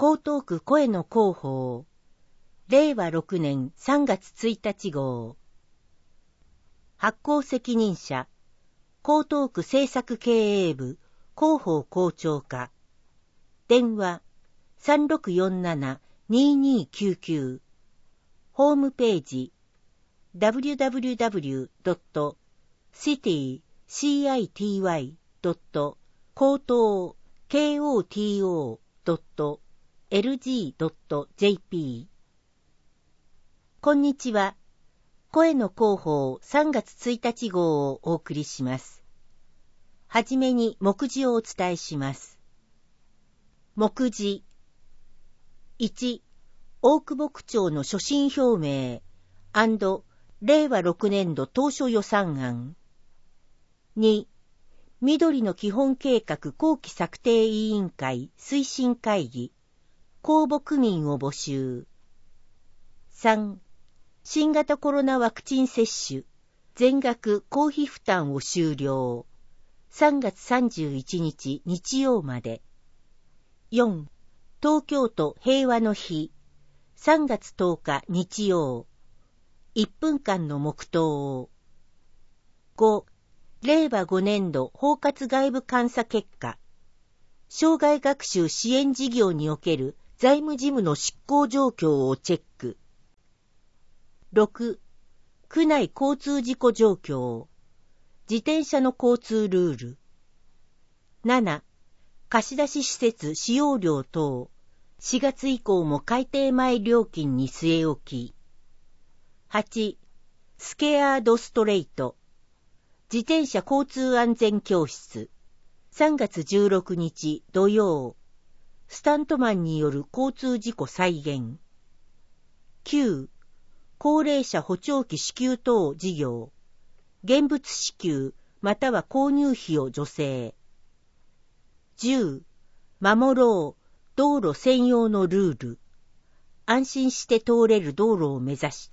江東区声の広報、令和6年3月1日号。発行責任者、江東区政策経営部広報校長課。電話、3647-2299。ホームページ、www.city-koto.lg.jp。 こんにちは。声の広報3月1日号をお送りします。はじめに目次をお伝えします。目次。1、大久保区長の所信表明&令和6年度当初予算案。2、緑の基本計画後期策定委員会推進会議、公募区民を募集。3、新型コロナワクチン接種、全額公費負担を終了。3月31日日曜まで。4、東京都平和の日、3月10日日曜。1分間の黙祷を。5、令和5年度包括外部監査結果。障害学習支援事業における財務事務の執行状況をチェック。6、区内交通事故状況。自転車の交通ルール。7、貸出施設使用料等。4月以降も改定前料金に据え置き。8、スケアードストレイト。自転車交通安全教室。3月16日土曜。スタントマンによる交通事故再現。9、高齢者補聴器支給等事業。現物支給または購入費を助成。10、守ろう道路専用のルール。安心して通れる道路を目指して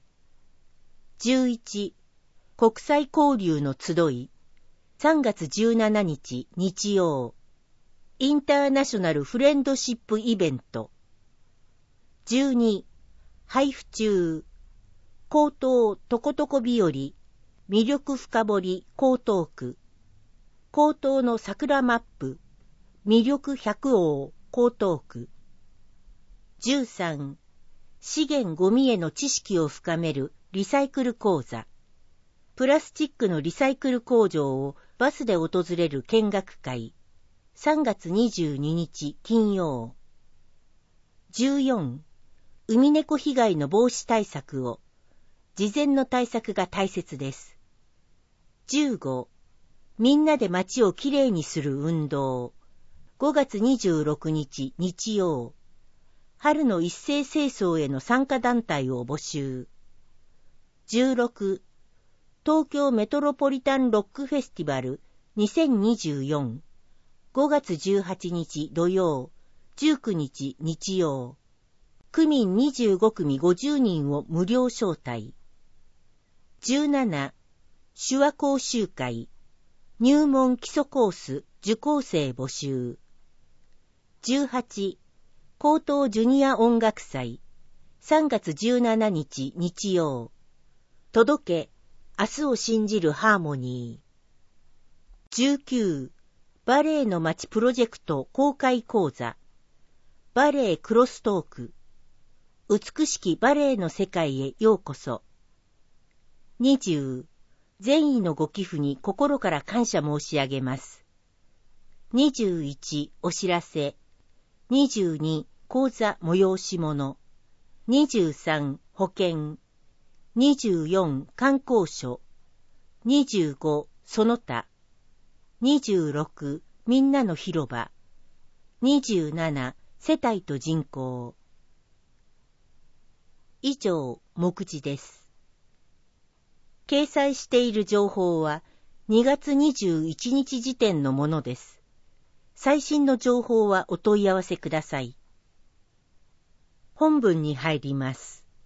。11、国際交流の集い。3月17日日曜。インターナショナルフレンドシップイベント。12、配布中。江東とことこ日和。魅力深掘り江東区。江東の桜マップ。魅力百王江東区。13、資源ゴミへの知識を深めるリサイクル講座。プラスチックのリサイクル工場をバスで訪れる見学会。3月22日金曜。14、海猫被害の防止対策を。事前の対策が大切です。15、みんなで街をきれいにする運動。5月26日日曜。春の一斉清掃への参加団体を募集。16、東京メトロポリタンロックフェスティバル2024。5月18日土曜、19日日曜。区民25組50人を無料招待。17、手話講習会。入門基礎コース受講生募集。18、高等ジュニア音楽祭。3月17日日曜。届け、明日を信じるハーモニー。19、バレエの街プロジェクト公開講座。バレエクロストーク。美しきバレエの世界へようこそ。20、善意のご寄付に心から感謝申し上げます。21、お知らせ。22、講座催し物。23、保険。24、観光所。25、その他。26、みんなの広場。27、世帯と人口。以上、目次です。掲載している情報は2月21日時点のものです。最新の情報はお問い合わせください。本文に入ります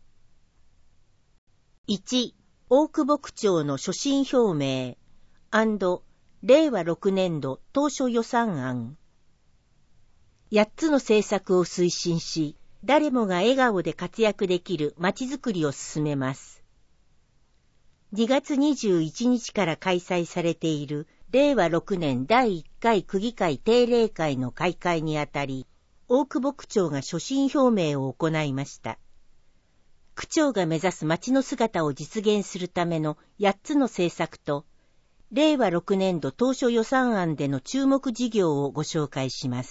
。1、大久保区長の所信表明&令和6年度当初予算案。 8つの政策を推進し、誰もが笑顔で活躍できるまちづくりを進めます。2月21日から開催されている令和6年第1回区議会定例会の開会にあたり、大久保区長が所信表明を行いました。区長が目指す町の姿を実現するための8つの政策と、令和6年度当初予算案での注目事業をご紹介します。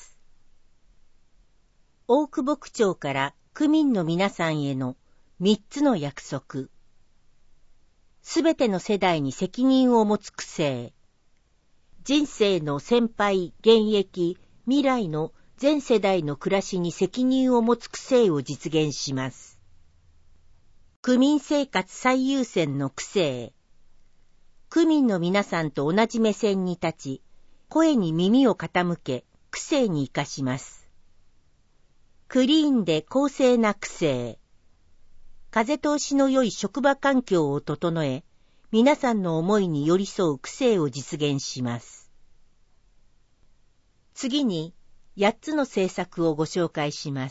大久保区長から区民の皆さんへの3つの約束。すべての世代に責任を持つ区政。人生の先輩、現役、未来の全世代の暮らしに責任を持つ区政を実現します。区民生活最優先の区政。区民の皆さんと同じ目線に立ち、声に耳を傾け、区政に生かします。クリーンで公正な区政。風通しの良い職場環境を整え、皆さんの思いに寄り添う区政を実現します。次に、8つの政策をご紹介します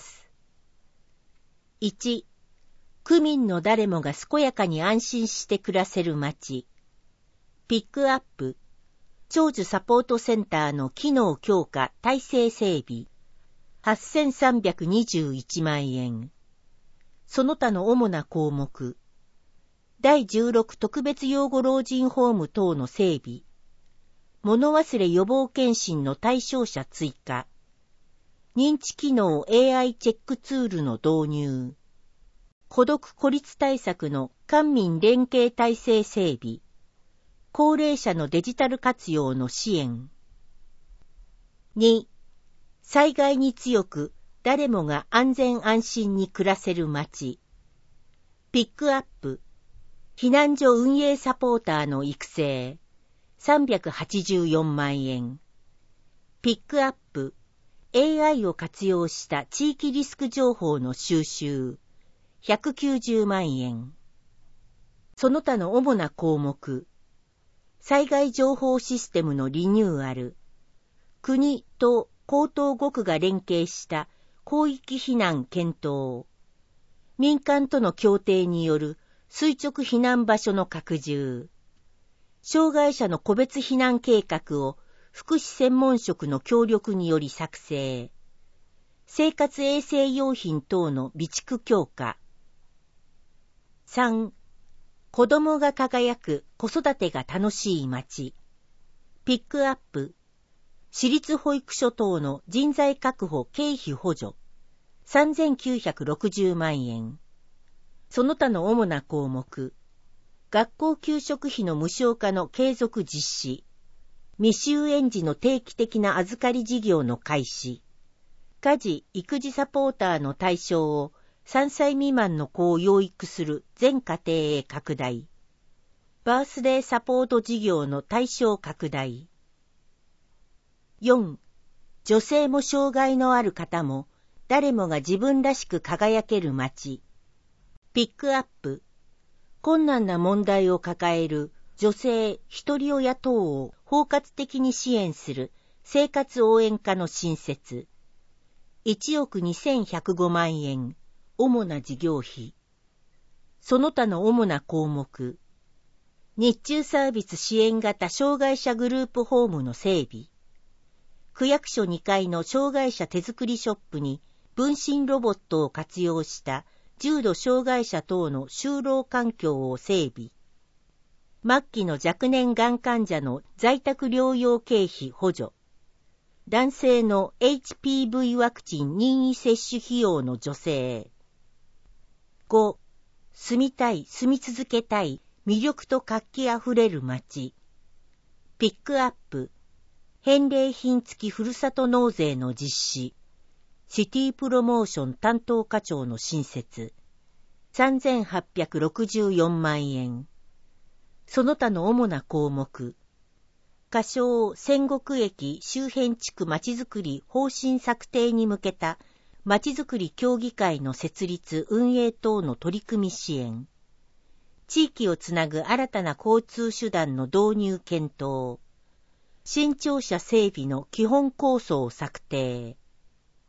。1、区民の誰もが健やかに安心して暮らせる街。ピックアップ、長寿サポートセンターの機能強化体制整備。8321万円。その他の主な項目。第16特別養護老人ホーム等の整備。物忘れ予防検診の対象者追加。認知機能 AI チェックツールの導入。孤独孤立対策の官民連携体制整備。高齢者のデジタル活用の支援。2、災害に強く誰もが安全安心に暮らせる街。ピックアップ、避難所運営サポーターの育成。384万円。ピックアップ、AI を活用した地域リスク情報の収集。190万円。その他の主な項目。災害情報システムのリニューアル。国と江東5区が連携した広域避難検討。民間との協定による垂直避難場所の拡充。障害者の個別避難計画を福祉専門職の協力により作成。生活衛生用品等の備蓄強化。3、子どもが輝く子育てが楽しい街。ピックアップ。私立保育所等の人材確保経費補助。3960万円。その他の主な項目。学校給食費の無償化の継続実施。未就園児の定期的な預かり事業の開始。家事・育児サポーターの対象を3歳未満の子を養育する全家庭へ拡大。バースデーサポート事業の対象拡大。4. 女性も障害のある方も誰もが自分らしく輝ける街。ピックアップ。困難な問題を抱える女性、一人親等を包括的に支援する生活応援課の新設。1億2105万円。主な事業費。その他の主な項目。日中サービス支援型障害者グループホームの整備。区役所2階の障害者手作りショップに分身ロボットを活用した重度障害者等の就労環境を整備。末期の若年がん患者の在宅療養経費補助。男性の HPV ワクチン任意接種費用の助成。5. 住みたい、住み続けたい、魅力と活気あふれる街。ピックアップ。返礼品付きふるさと納税の実施。シティプロモーション担当課長の新設。3864万円。その他の主な項目。仮称仙石駅周辺地区まちづくり方針策定に向けたまちづくり協議会の設立運営等の取り組み支援。地域をつなぐ新たな交通手段の導入検討。新庁舎整備の基本構想策定。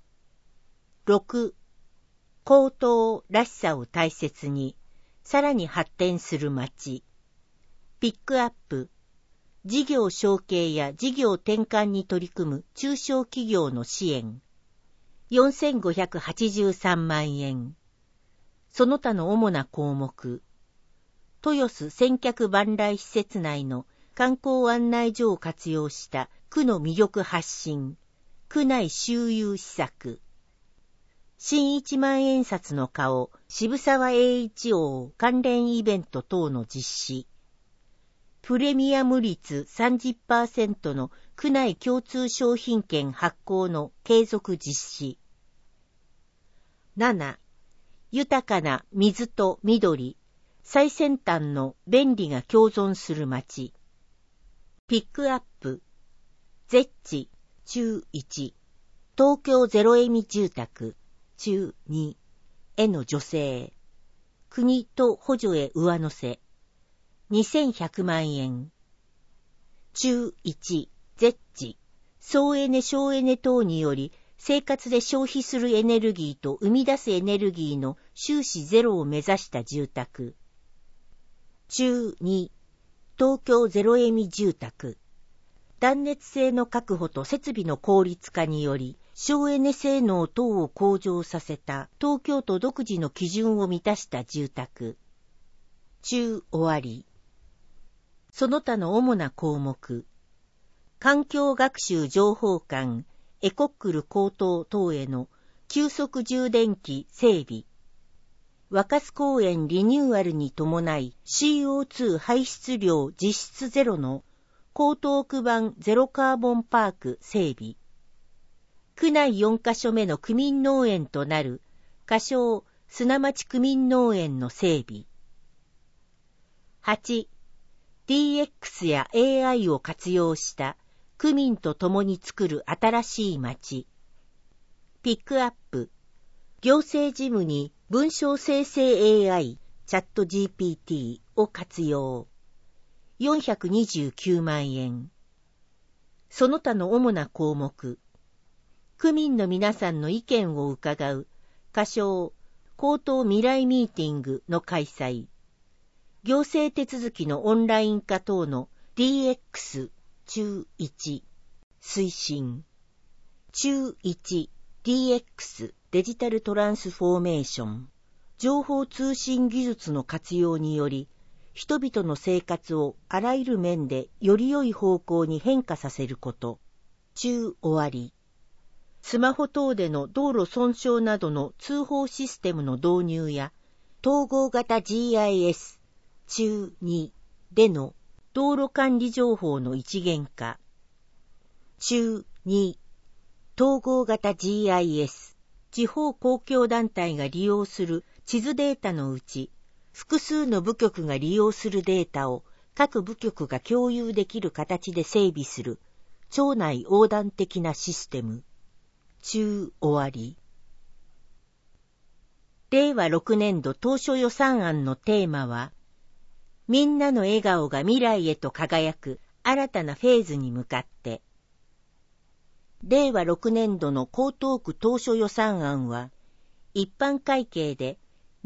6、高等らしさを大切に、さらに発展する町。ピックアップ、事業承継や事業転換に取り組む中小企業の支援。4583万円。その他の主な項目。豊洲千客万来施設内の観光案内所を活用した区の魅力発信。区内周遊施策。新一万円札の顔、渋沢栄一王関連イベント等の実施。プレミアム率 30% の区内共通商品券発行の継続実施。7. 豊かな水と緑、最先端の便利が共存する街。ピックアップ、ゼッチ、中1、東京ゼロエミ住宅、中2、への助成。国と補助へ上乗せ。2100万円。中1、ゼッチ、総エネ省エネ等により生活で消費するエネルギーと生み出すエネルギーの収支ゼロを目指した住宅。中2、東京ゼロエミ住宅。断熱性の確保と設備の効率化により省エネ性能等を向上させた東京都独自の基準を満たした住宅。中終わり。その他の主な項目。環境学習情報館、エコックル高等等への急速充電器整備。若洲公園リニューアルに伴い CO2 排出量実質ゼロの江東区版ゼロカーボンパーク整備。区内4カ所目の区民農園となる仮称砂町区民農園の整備。8. DX や AI を活用した区民と共に作る新しい町。ピックアップ、行政事務に文章生成 AI チャット GPT を活用。429万円。その他の主な項目。区民の皆さんの意見を伺う仮称口頭未来ミーティングの開催。行政手続きのオンライン化等の DX 中1推進。中1 DX デジタルトランスフォーメーション。情報通信技術の活用により人々の生活をあらゆる面でより良い方向に変化させること。中終わり。スマホ等での道路損傷などの通報システムの導入や統合型 GIS中2での道路管理情報の一元化。中2統合型 GIS 地方公共団体が利用する地図データのうち複数の部局が利用するデータを各部局が共有できる形で整備する庁内横断的なシステム。中終わり。令和6年度当初予算案のテーマは、みんなの笑顔が未来へと輝く新たなフェーズに向かって。令和6年度の江東区当初予算案は、一般会計で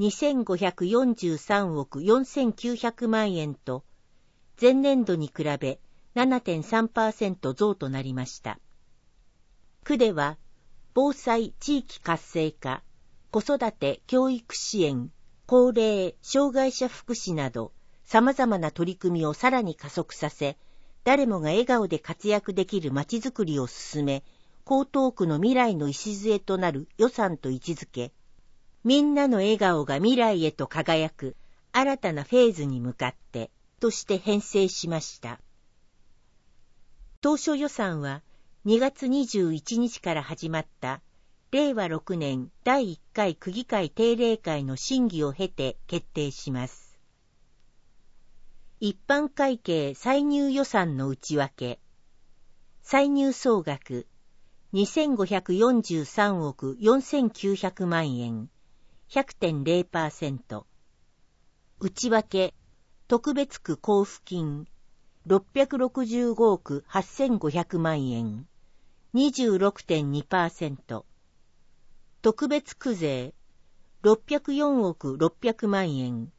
2543億4900万円と、前年度に比べ 7.3% 増となりました。区では、防災地域活性化、子育て教育支援、高齢障害者福祉など、様々な取り組みをさらに加速させ、誰もが笑顔で活躍できるまちづくりを進め、江東区の未来の礎となる予算と位置づけ、みんなの笑顔が未来へと輝く新たなフェーズに向かって、として編成しました。当初予算は2月21日から始まった令和6年第1回区議会定例会の審議を経て決定します。一般会計歳入予算の内訳。歳入総額2543億4900万円、100.0%。内訳、特別区交付金、665億8500万円、26.2%。 特別区税604億600万円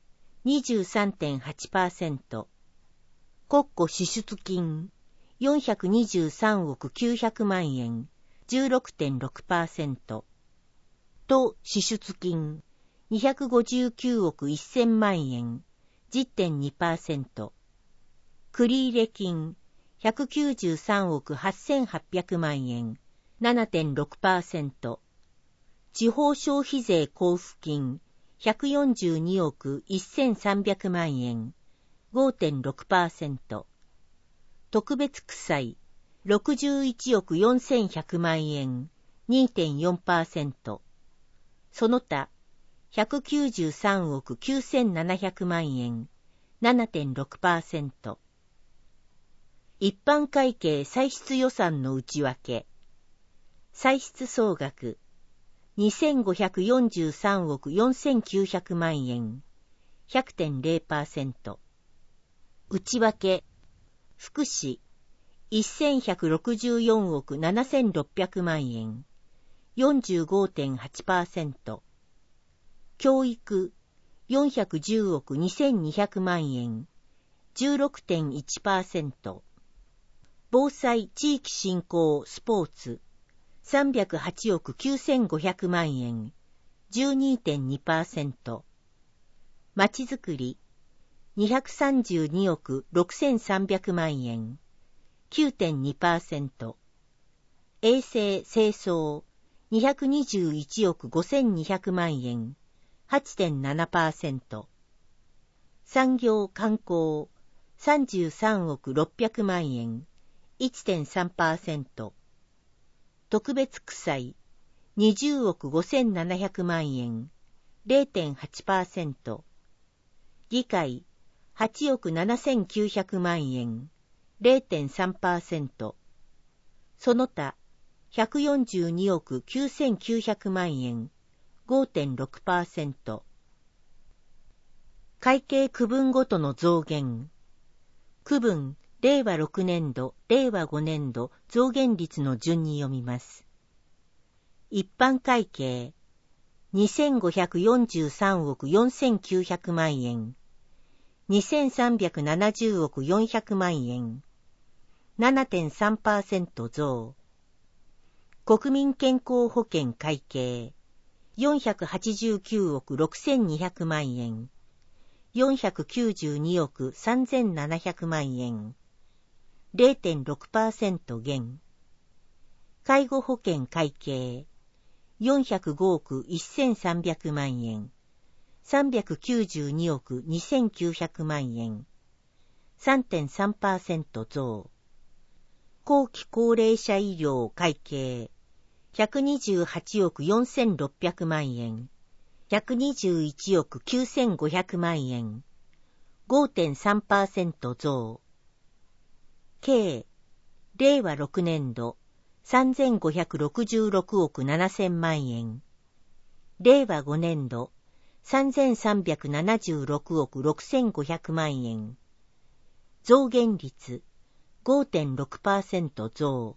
23.8%、国庫支出金423億900万円 16.6%、都支出金259億1000万円 10.2%、繰入金193億8800万円 7.6%、地方消費税交付金142億1300万円 5.6%、特別区歳61億4100万円 2.4%、その他193億9700万円 7.6%、一般会計歳出予算の内訳、歳出総額2543億4900万円 100.0%、内訳、福祉1164億7600万円 45.8%、教育410億2200万円 16.1%、防災地域振興スポーツ308億9500万円 12.2%、まちづくり232億6300万円 9.2%、衛生清掃221億5200万円 8.7%、産業観光33億600万円 1.3%、特別区歳20億5700万円 0.8%、議会8億7900万円 0.3%、その他142億9900万円 5.6%、会計区分ごとの増減、区分令和6年度、令和5年度増減率の順に読みます。一般会計2543億4900万円、2370億400万円、7.3% 増。国民健康保険会計489億6200万円、492億3700万円、0.6% 減。介護保険会計405億1300万円、392億2900万円、3.3% 増。後期高齢者医療会計128億4600万円、121億9500万円、5.3% 増。計、令和6年度3566億7000万円、令和5年度3376億6500万円、増減率 5.6% 増。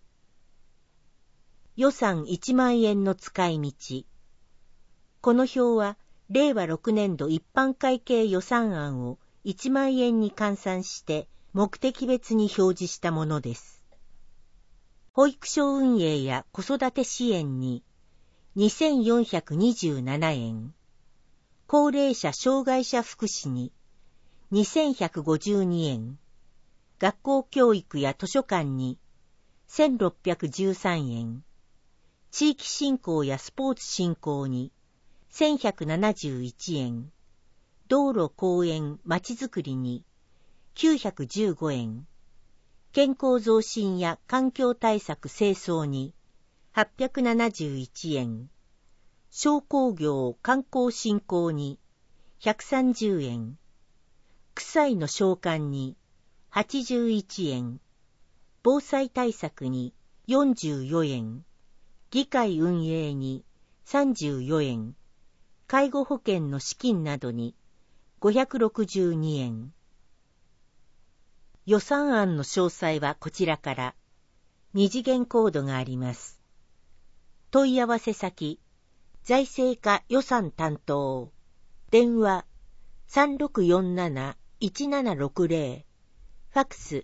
予算1万円の使い道。この表は、令和6年度一般会計予算案を1万円に換算して目的別に表示したものです。保育所運営や子育て支援に2427円、高齢者障害者福祉に2152円、学校教育や図書館に1613円、地域振興やスポーツ振興に1171円、道路公園まちづくりに915円、健康増進や環境対策清掃に871円、商工業観光振興に130円、区歳の償還に81円、防災対策に44円、議会運営に34円、介護保険の資金などに562円。予算案の詳細はこちらから。二次元コードがあります。問い合わせ先、 財政課予算担当。電話 3647-1760。ファックス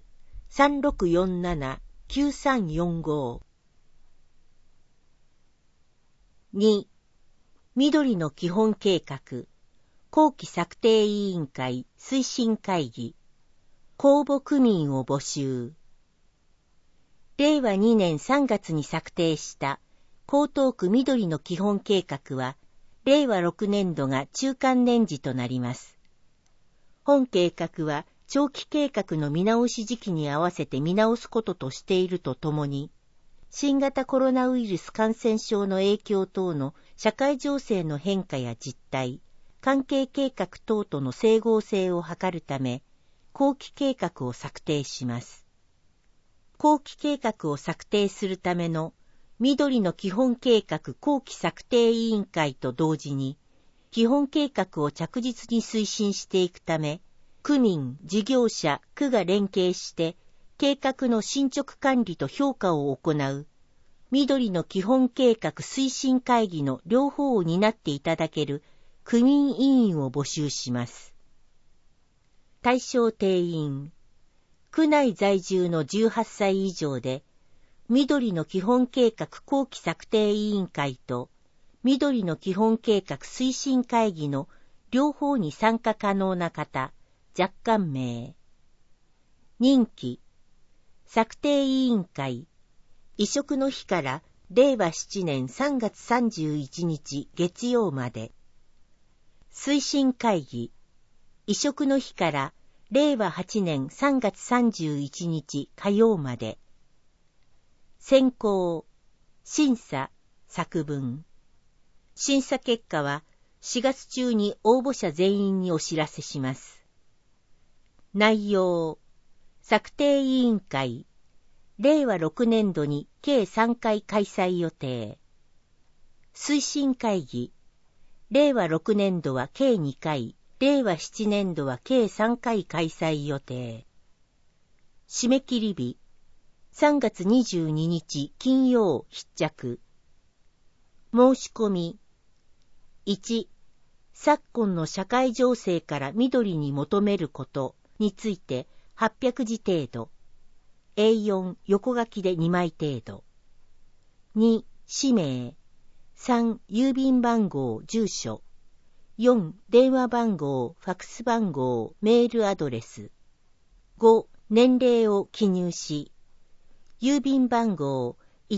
3647-9345。2. 緑の基本計画後期策定委員会推進会議公募区民を募集。令和2年3月に策定した江東区緑の基本計画は令和6年度が中間年次となります。本計画は長期計画の見直し時期に合わせて見直すこととしているとともに、新型コロナウイルス感染症の影響等の社会情勢の変化や実態、関係計画等との整合性を図るため、後期計画を策定します。後期計画を策定するための緑の基本計画後期策定委員会と同時に、基本計画を着実に推進していくため、区民、事業者、区が連携して、計画の進捗管理と評価を行う、緑の基本計画推進会議の両方を担っていただける区民委員を募集します。対象定員、区内在住の18歳以上で、緑の基本計画後期策定委員会と、緑の基本計画推進会議の両方に参加可能な方、若干名。任期、策定委員会、移植の日から令和7年3月31日月曜まで。推進会議、移植の日から令和8年3月31日火曜まで。選考、審査、作文。審査結果は4月中に応募者全員にお知らせします。内容、策定委員会、令和6年度に計3回開催予定。推進会議、令和6年度は計2回、令和7年度は計3回開催予定。締め切り日、3月22日金曜必着。申し込み、1、昨今の社会情勢から緑に求めることについて800字程度。A4 横書きで2枚程度。2、氏名。3、郵便番号、住所。4、電話番号、ファックス番号、メールアドレス。5、年齢を記入し、郵便番号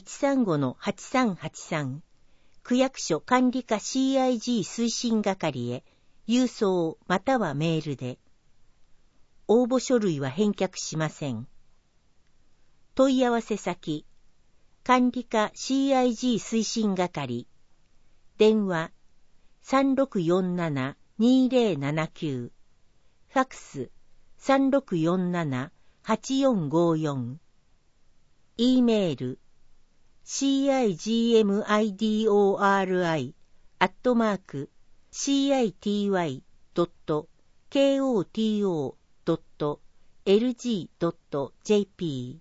135-8383、区役所管理課 CIG 推進係へ、郵送またはメールで。応募書類は返却しません。問い合わせ先、管理課 CIG 推進係、電話 3647-2079、ファックス 3647-8454、E メール cigmidori@citi.koto.lg.jp。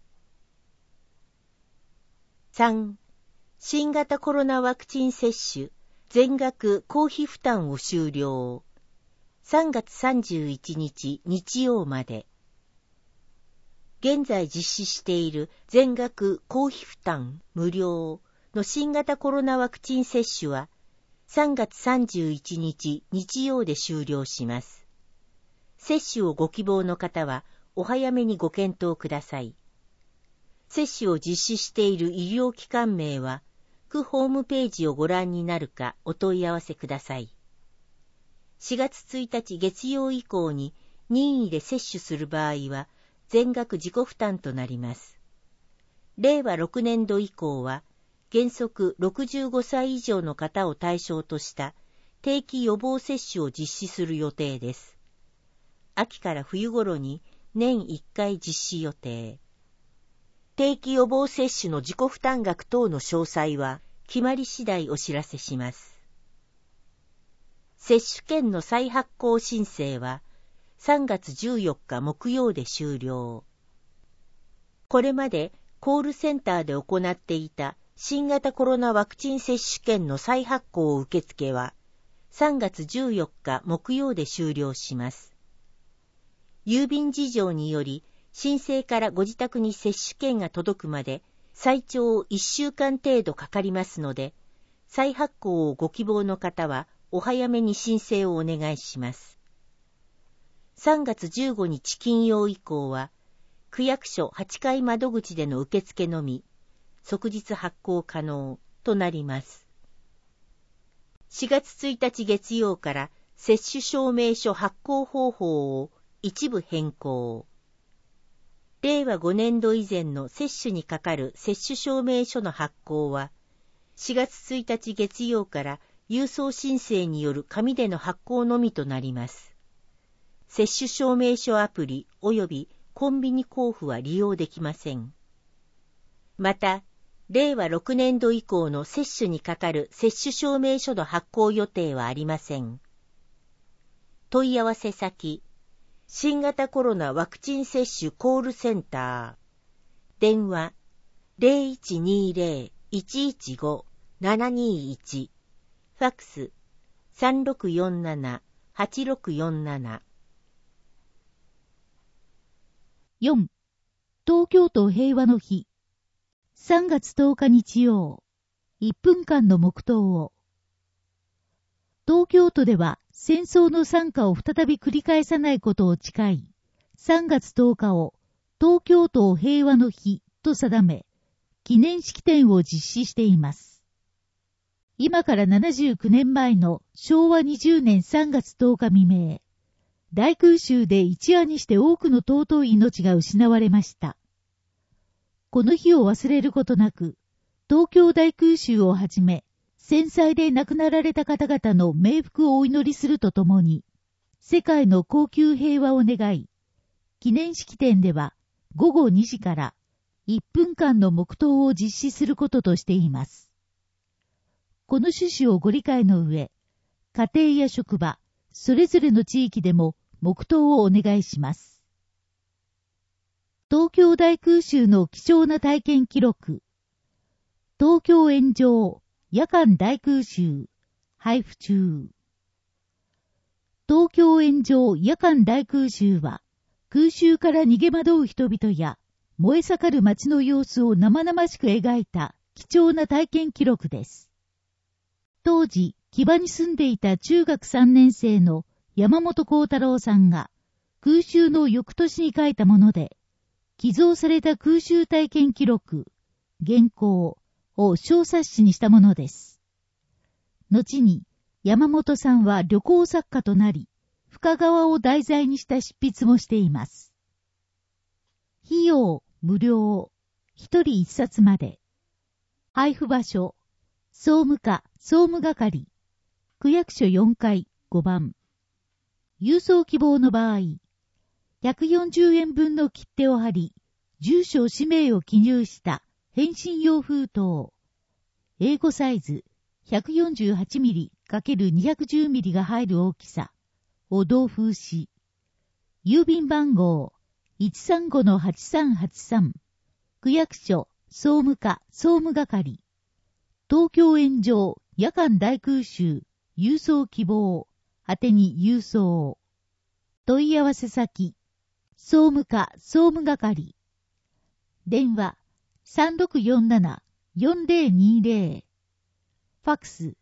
3. 新型コロナワクチン接種全額公費負担を終了。3月31日日曜まで。現在実施している全額公費負担無料の新型コロナワクチン接種は3月31日日曜で終了します。接種をご希望の方はお早めにご検討ください。接種を実施している医療機関名は区ホームページをご覧になるかお問い合わせください。4月1日月曜以降に任意で接種する場合は全額自己負担となります。令和6年度以降は、原則65歳以上の方を対象とした定期予防接種を実施する予定です。秋から冬頃に年1回実施予定。定期予防接種の自己負担額等の詳細は、決まり次第お知らせします。接種券の再発行申請は、3月14日木曜で終了。これまでコールセンターで行っていた新型コロナワクチン接種券の再発行受付は3月14日木曜で終了します。郵便事情により申請からご自宅に接種券が届くまで最長1週間程度かかりますので、再発行をご希望の方はお早めに申請をお願いします。3月15日金曜以降は、区役所8階窓口での受付のみ、即日発行可能となります。4月1日月曜から接種証明書発行方法を一部変更。令和5年度以前の接種にかかる接種証明書の発行は、4月1日月曜から郵送申請による紙での発行のみとなります。接種証明書アプリ及びコンビニ交付は利用できません。また、令和6年度以降の接種にかかる接種証明書の発行予定はありません。問い合わせ先、新型コロナワクチン接種コールセンター、電話 0120-115-721、ファクス 3647-8647。 4. 東京都平和の日。3月10日日曜、1分間の黙祷を。東京都では戦争の惨禍を再び繰り返さないことを誓い、3月10日を東京都平和の日と定め、記念式典を実施しています。今から79年前の昭和20年3月10日未明、大空襲で一夜にして多くの尊い命が失われました。この日を忘れることなく、東京大空襲をはじめ、戦災で亡くなられた方々の冥福をお祈りするとともに、世界の恒久平和を願い、記念式典では午後2時から1分間の黙祷を実施することとしています。この趣旨をご理解の上、家庭や職場、それぞれの地域でも黙祷をお願いします。東京大空襲の貴重な体験記録。東京炎上、夜間大空襲、配布中。東京炎上、夜間大空襲は、空襲から逃げ惑う人々や、燃え盛る街の様子を生々しく描いた貴重な体験記録です。当時、木場に住んでいた中学3年生の山本幸太郎さんが、空襲の翌年に書いたもので、寄贈された空襲体験記録、原稿を小冊子にしたものです。後に山本さんは旅行作家となり、深川を題材にした執筆もしています。費用無料、一人一冊まで。配布場所、総務課、総務係、区役所4階5番。郵送希望の場合、140円分の切手を貼り、住所氏名を記入した返信用封筒。英語サイズ 148mm×210mm が入る大きさを同封し、郵便番号 135-8383、区役所総務課総務係、東京炎上夜間大空襲郵送希望宛てに郵送。問い合わせ先、総務課総務係。電話3647-4020。ファクス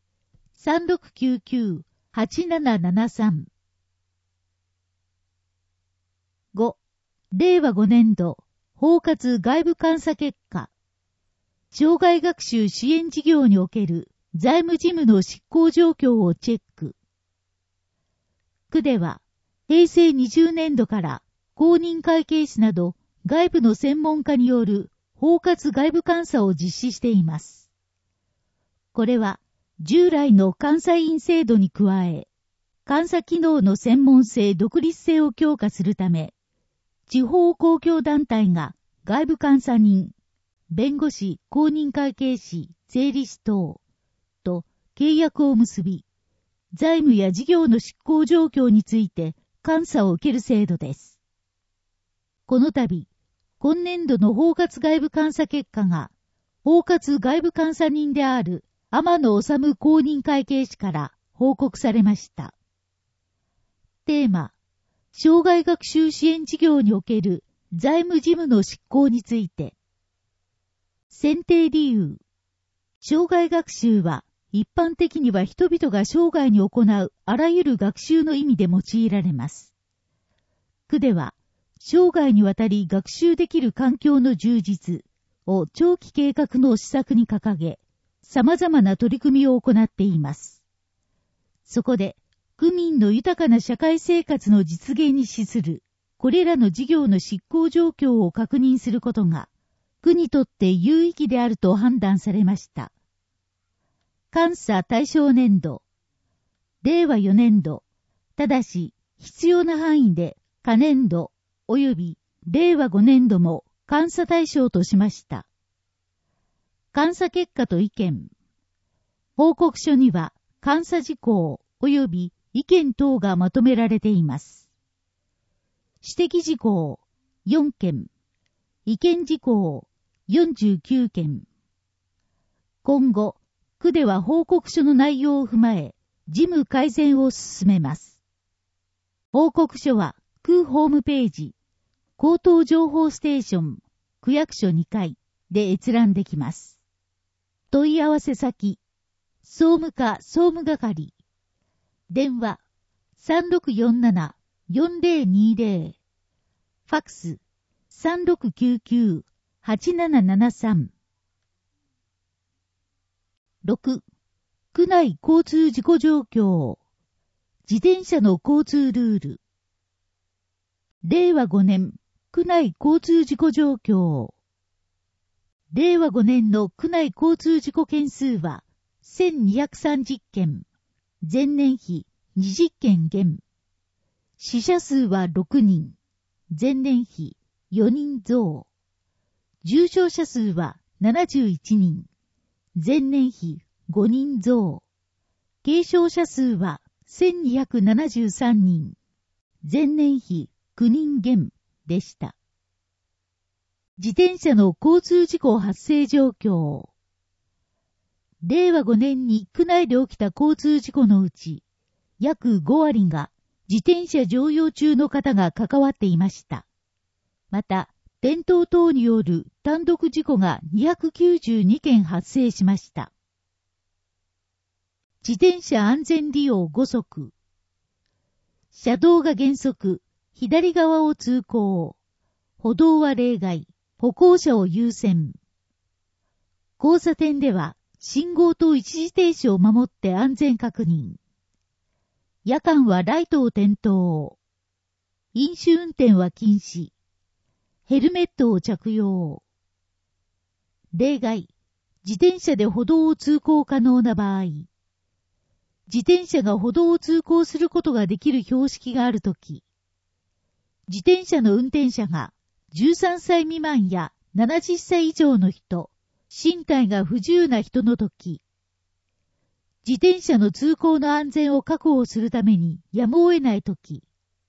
3699-8773。5. 令和5年度包括外部監査結果。障害学習支援事業における財務事務の執行状況をチェック。区では平成20年度から公認会計士など外部の専門家による包括外部監査を実施しています。これは従来の監査員制度に加え、監査機能の専門性・独立性を強化するため、地方公共団体が外部監査人、弁護士、公認会計士、税理士等と契約を結び、財務や事業の執行状況について監査を受ける制度です。この度、今年度の包括外部監査結果が、 包括外部監査人である天野治公認会計士から報告されました。テーマ、障害学習支援事業における財務事務の執行について。選定理由。障害学習は一般的には人々が生涯に行うあらゆる学習の意味で用いられます。区では、生涯にわたり学習できる環境の充実を長期計画の施策に掲げ、様々な取り組みを行っています。そこで、区民の豊かな社会生活の実現に資する、これらの事業の執行状況を確認することが、区にとって有意義であると判断されました。監査対象年度、令和4年度、ただし必要な範囲で可年度及び令和5年度も監査対象としました。監査結果と意見。報告書には監査事項及び意見等がまとめられています。指摘事項4件、意見事項49件。今後、区では報告書の内容を踏まえ、事務改善を進めます。報告書は、区ホームページ、口頭情報ステーション、区役所2階で閲覧できます。問い合わせ先、総務課総務係、電話、3647-4020、ファックス、3699-8773。6. 区内交通事故状況。自転車の交通ルール。令和5年、区内交通事故状況。令和5年の区内交通事故件数は1230件。前年比20件減。死者数は6人。前年比4人増。重傷者数は71人。前年比5人増。軽傷者数は1273人。前年比9人減でした。自転車の交通事故発生状況。令和5年に区内で起きた交通事故のうち、約5割が自転車乗用中の方が関わっていました。また、転倒等による単独事故が292件発生しました。自転車安全利用5則。車道が原則、左側を通行。歩道は例外、歩行者を優先。交差点では、信号と一時停止を守って安全確認。夜間はライトを点灯。飲酒運転は禁止。ヘルメットを着用。例外、自転車で歩道を通行可能な場合。自転車が歩道を通行することができる標識があるとき。自転車の運転者が13歳未満や70歳以上の人、身体が不自由な人のとき。自転車の通行の安全を確保するためにやむを得ないとき。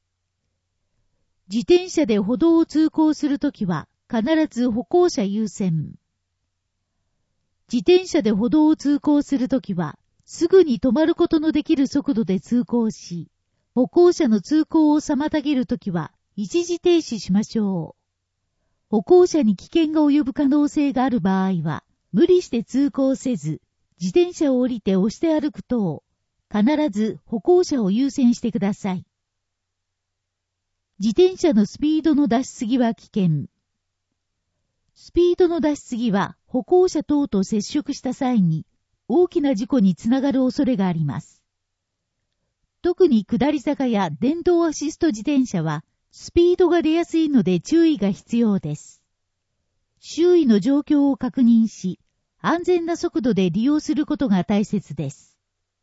自転車で歩道を通行するときは必ず歩行者優先。自転車で歩道を通行するときはすぐに止まることのできる速度で通行し、歩行者の通行を妨げるときは一時停止しましょう。歩行者に危険が及ぶ可能性がある場合は無理して通行せず、自転車を降りて押して歩く等、必ず歩行者を優先してください。自転車のスピードの出しすぎは危険。スピードの出しすぎは歩行者等と接触した際に大きな事故につながる恐れがあります。特に下り坂や電動アシスト自転車はスピードが出やすいので注意が必要です。周囲の状況を確認し、安全な速度で利用することが大切です。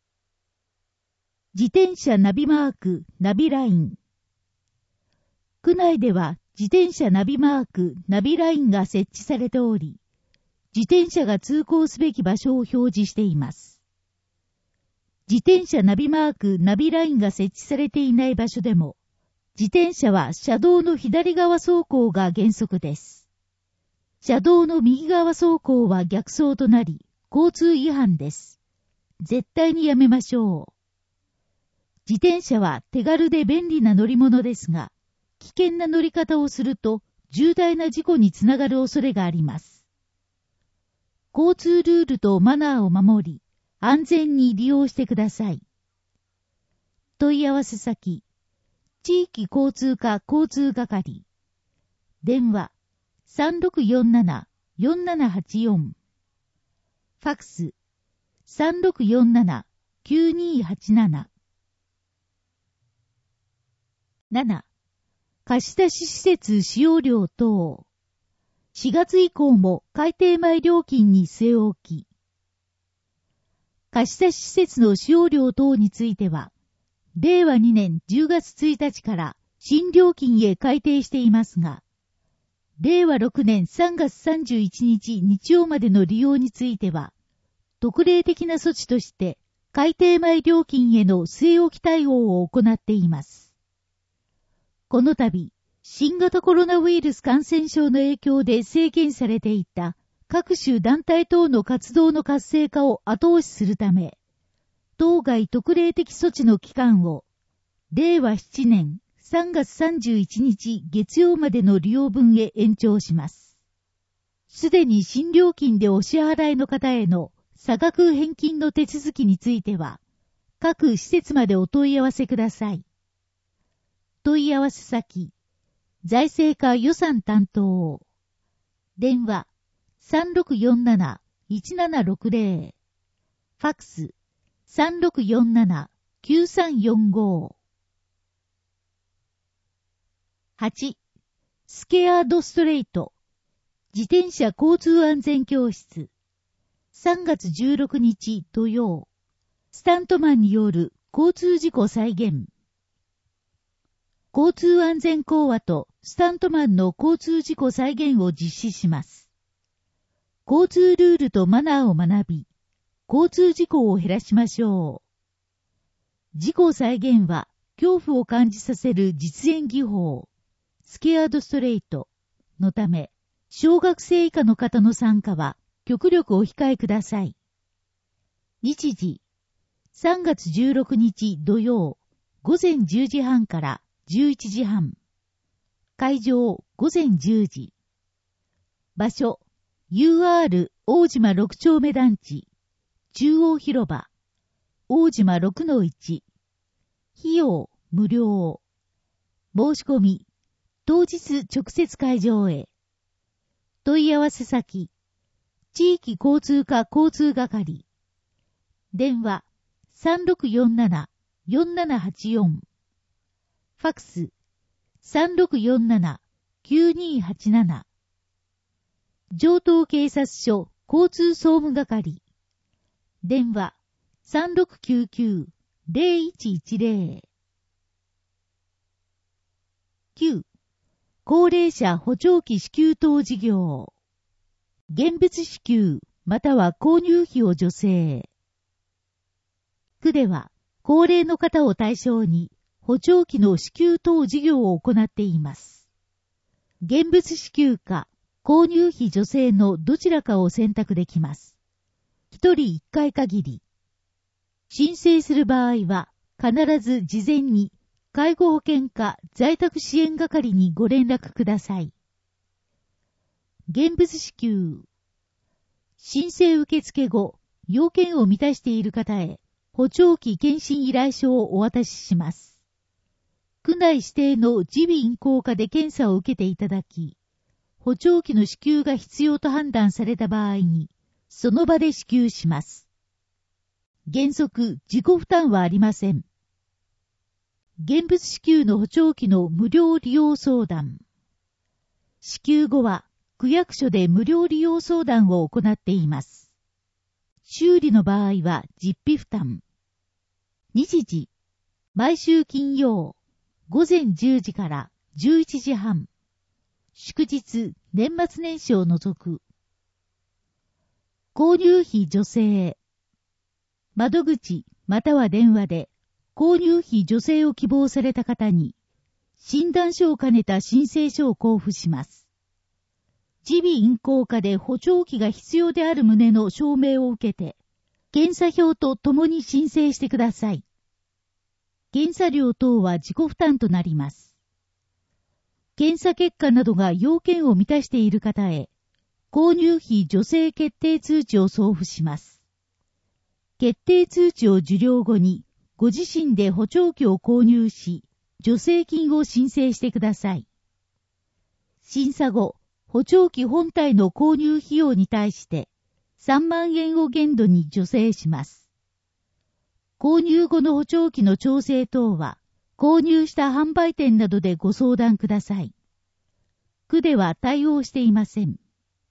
自転車ナビマーク、ナビライン。区内では自転車ナビマーク、ナビラインが設置されており、自転車が通行すべき場所を表示しています。自転車ナビマーク、ナビラインが設置されていない場所でも、自転車は車道の左側走行が原則です。 車道の右側走行は逆走となり、交通違反です。絶対にやめましょう。自転車は手軽で便利な乗り物ですが、危険な乗り方をすると重大な事故につながる恐れがあります。交通ルールとマナーを守り、安全に利用してください。問い合わせ先、地域交通課交通係。電話、3647-4784。ファクス、3647-9287。7. 貸し出し施設使用料等。4月以降も改定前料金に据え置き。貸し出し施設の使用料等については、令和2年10月1日から新料金へ改定していますが、令和6年3月31日日曜までの利用については、特例的な措置として改定前料金への据え置き対応を行っています。この度、新型コロナウイルス感染症の影響で制限されていた各種団体等の活動の活性化を後押しするため、当該特例的措置の期間を、令和7年3月31日月曜までの利用分へ延長します。すでに新料金でお支払いの方への差額返金の手続きについては、各施設までお問い合わせください。問い合わせ先、財政課予算担当。電話、3647-1760。ファクス、3647-9345。8. スケアードストレート。自転車交通安全教室。3月16日土曜。スタントマンによる交通事故再現。交通安全講話とスタントマンの交通事故再現を実施します。交通ルールとマナーを学び、交通事故を減らしましょう。事故再現は恐怖を感じさせる実演技法、スケアードストレートのため、小学生以下の方の参加は極力お控えください。日時、3月16日土曜、午前10時半から11時半。会場、午前10時。場所、UR 大島6丁目団地、中央広場、大島 6-1。費用、無料。申し込み、当日直接会場へ。問い合わせ先、地域交通課交通係。電話、3647-4784。ファクス、3647-9287。城東警察署交通総務係。電話、3699-0110。9. 高齢者補聴器支給等事業。現物支給または購入費を助成。区では、高齢の方を対象に、補聴器の支給等事業を行っています。現物支給か購入費助成のどちらかを選択できます。一人一回限り。申請する場合は必ず事前に介護保険課在宅支援係にご連絡ください。現物支給。申請受付後、要件を満たしている方へ補聴器検診依頼書をお渡しします。区内指定の耳鼻咽喉科で検査を受けていただき、補聴器の支給が必要と判断された場合に、その場で支給します。原則、自己負担はありません。現物支給の補聴器の無料利用相談。支給後は、区役所で無料利用相談を行っています。修理の場合は実費負担。日時、毎週金曜、午前10時から11時半。祝日、年末年始を除く。購入費助成。窓口または電話で購入費助成を希望された方に診断書を兼ねた申請書を交付します。 耳鼻咽喉科で補聴器が必要である旨の証明を受けて、検査票とともに申請してください。検査料等は自己負担となります。検査結果などが要件を満たしている方へ、購入費助成決定通知を送付します。決定通知を受領後に、ご自身で補聴器を購入し、助成金を申請してください。審査後、補聴器本体の購入費用に対して、3万円を限度に助成します。購入後の補聴器の調整等は、購入した販売店などでご相談ください。区では対応していません。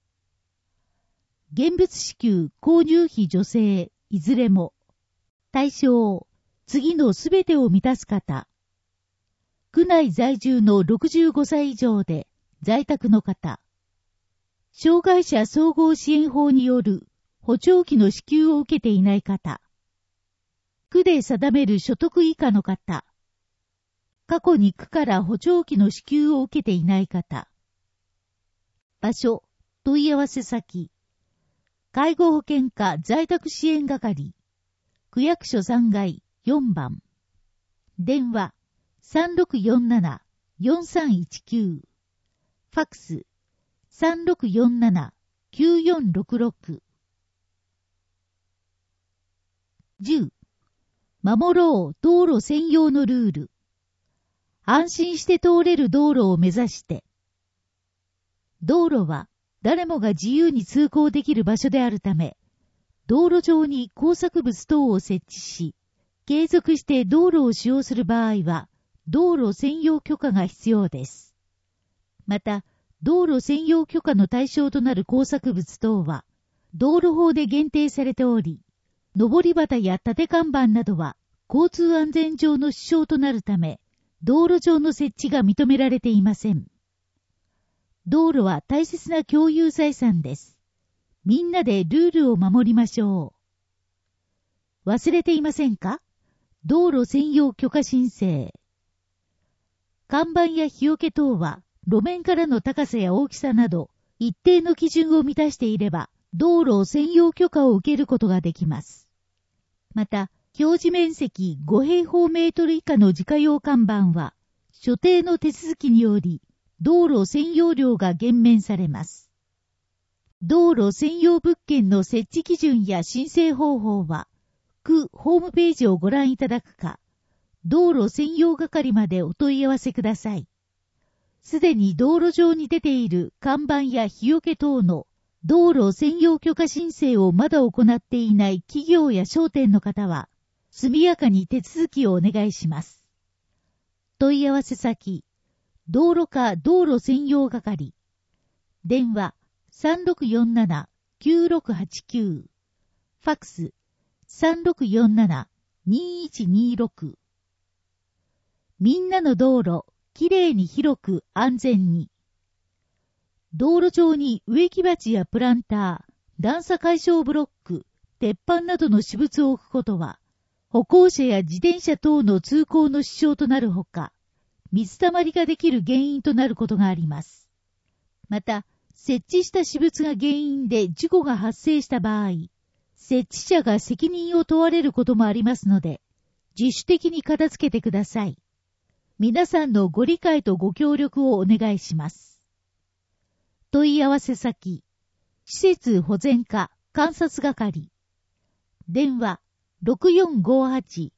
現物支給、購入費助成、いずれも、対象、次のすべてを満たす方。区内在住の65歳以上で、在宅の方。障害者総合支援法による補聴器の支給を受けていない方。区で定める所得以下の方。過去に区から補聴器の支給を受けていない方。場所、問い合わせ先。介護保険課在宅支援係。区役所3階4番。電話、3647-4319。ファックス、3647-9466。10. 守ろう道路専用のルール。安心して通れる道路を目指して。道路は誰もが自由に通行できる場所であるため、道路上に工作物等を設置し、継続して道路を使用する場合は、道路専用許可が必要です。また、道路専用許可の対象となる工作物等は、道路法で限定されており、上り旗や立て看板などは、交通安全上の支障となるため、道路上の設置が認められていません。道路は大切な共有財産です。みんなでルールを守りましょう。忘れていませんか？道路専用許可申請。看板や日よけ等は、路面からの高さや大きさなど、一定の基準を満たしていれば、道路専用許可を受けることができます。また、表示面積5平方メートル以下の自家用看板は、所定の手続きにより、道路専用料が減免されます。道路専用物件の設置基準や申請方法は、区ホームページをご覧いただくか、道路専用係までお問い合わせください。すでに道路上に出ている看板や日よけ等の道路専用許可申請をまだ行っていない企業や商店の方は、速やかに手続きをお願いします。問い合わせ先、道路課道路専用係。電話、3647-9689。ファックス、3647-2126。みんなの道路、きれいに広く安全に。道路上に植木鉢やプランター、段差解消ブロック、鉄板などの私物を置くことは、歩行者や自転車等の通行の支障となるほか、水たまりができる原因となることがあります。また、設置した私物が原因で事故が発生した場合、設置者が責任を問われることもありますので、自主的に片付けてください。皆さんのご理解とご協力をお願いします。問い合わせ先、施設保全課監察係。電話、6458-6482。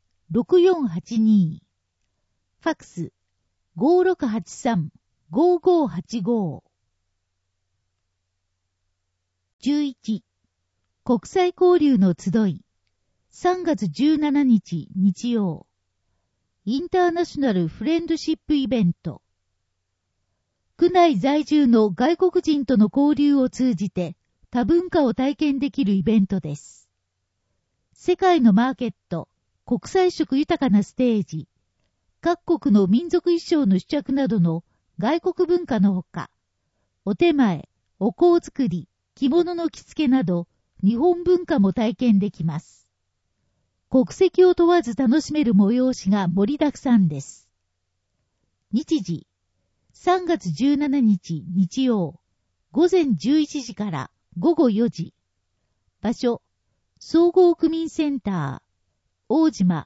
ファックス、5683-5585。11. 国際交流の集い。3月17日日曜。インターナショナルフレンドシップイベント。区内在住の外国人との交流を通じて多文化を体験できるイベントです。世界のマーケット、国際色豊かなステージ、各国の民族衣装の試着などの外国文化のほか、お手前、お香作り、着物の着付けなど日本文化も体験できます。国籍を問わず楽しめる催しが盛りだくさんです。日時、3月17日日曜、 午前11時から午後4時。場所、総合区民センター、大島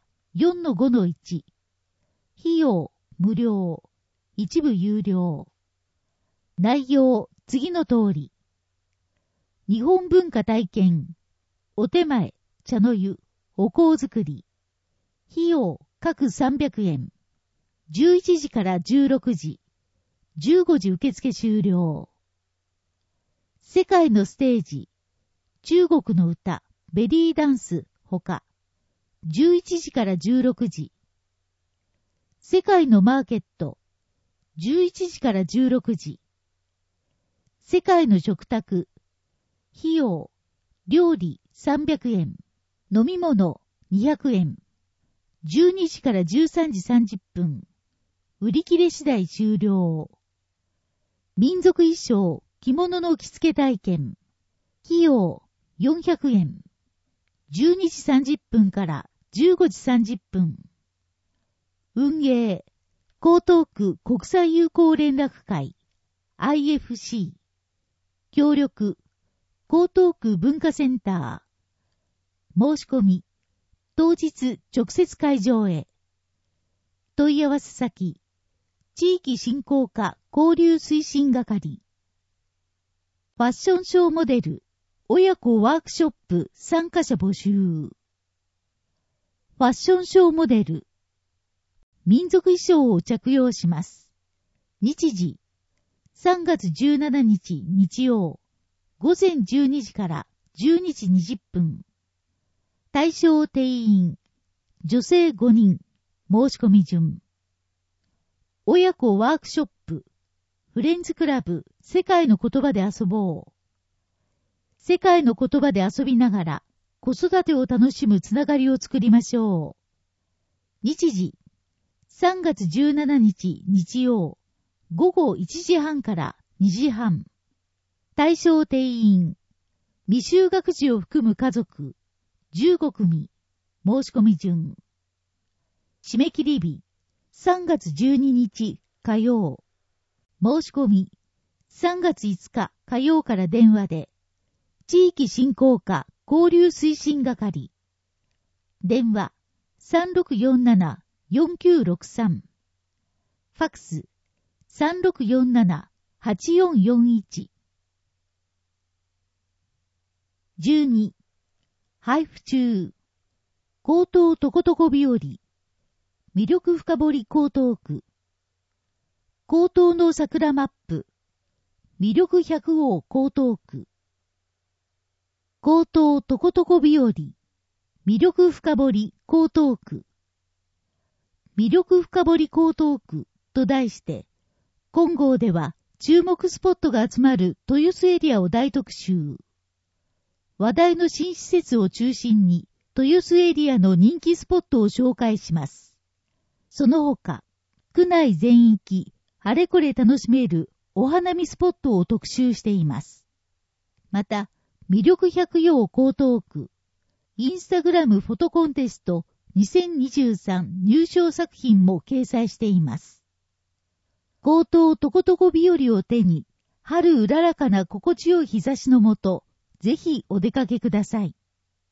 4-5-1。費用、無料。一部有料。内容、次の通り。日本文化体験。お手前、茶の湯、お香作り。費用、各300円。11時から16時。15時受付終了。世界のステージ。中国の歌、ベリーダンス、ほか。11時から16時。世界のマーケット。11時から16時。世界の食卓。費用。料理300円。飲み物200円。12時から13時30分。売り切れ次第終了。民族衣装、着物の着付け体験。費用400円。12時30分から15時30分。運営、江東区国際友好連絡会、IFC。協力、江東区文化センター。申し込み、当日直接会場へ。問い合わせ先、地域振興課交流推進係。ファッションショーモデル、親子ワークショップ参加者募集。ファッションショーモデル。民族衣装を着用します。日時、3月17日日曜、午前12時から12時20分。対象定員、女性5人、申し込み順。親子ワークショップ、フレンズクラブ、世界の言葉で遊ぼう。世界の言葉で遊びながら、子育てを楽しむつながりを作りましょう。日時、3月17日日曜、午後1時半から2時半。対象定員、未就学児を含む家族、15組、申し込み順。締め切り日、3月12日火曜。申し込み、3月5日火曜から電話で、地域振興課交流推進係。電話、3647-4963。ファクス、3647-8441。12. 配布中。江東とことこ日和。魅力深掘り江東区。江東の桜マップ。魅力百王江東区。江東とことこ日和。魅力深掘り江東区。魅力深掘り江東区と題して、今号では注目スポットが集まる豊洲エリアを大特集。話題の新施設を中心に、豊洲エリアの人気スポットを紹介します。その他、区内全域、あれこれ楽しめるお花見スポットを特集しています。また、魅力百葉江東区、インスタグラムフォトコンテスト2023入賞作品も掲載しています。江東とことこ日和を手に、春うららかな心地よい日差しのもと、ぜひお出かけください。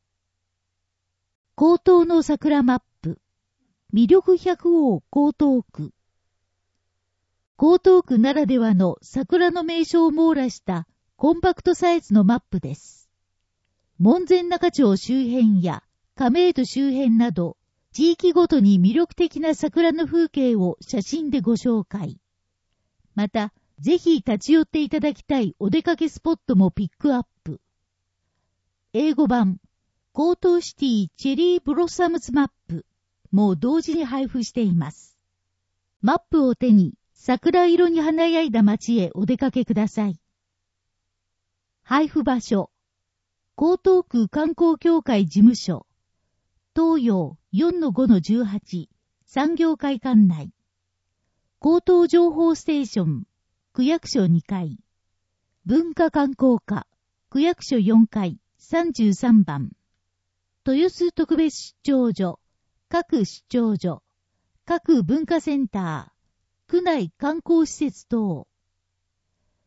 江東の桜マップ。魅力百王江東区。江東区ならではの桜の名所を網羅したコンパクトサイズのマップです。門前仲町周辺や亀戸周辺など、地域ごとに魅力的な桜の風景を写真でご紹介。また、ぜひ立ち寄っていただきたいお出かけスポットもピックアップ。英語版、江東シティチェリーブロッサムズマップも同時に配布しています。マップを手に桜色に華やいだ街へお出かけください。配布場所、江東区観光協会事務所、東洋 4-5-18 産業会館内。江東情報ステーション、区役所2階。文化観光課、区役所4階33番。豊洲特別出張所、各出張所、各文化センター、区内観光施設等。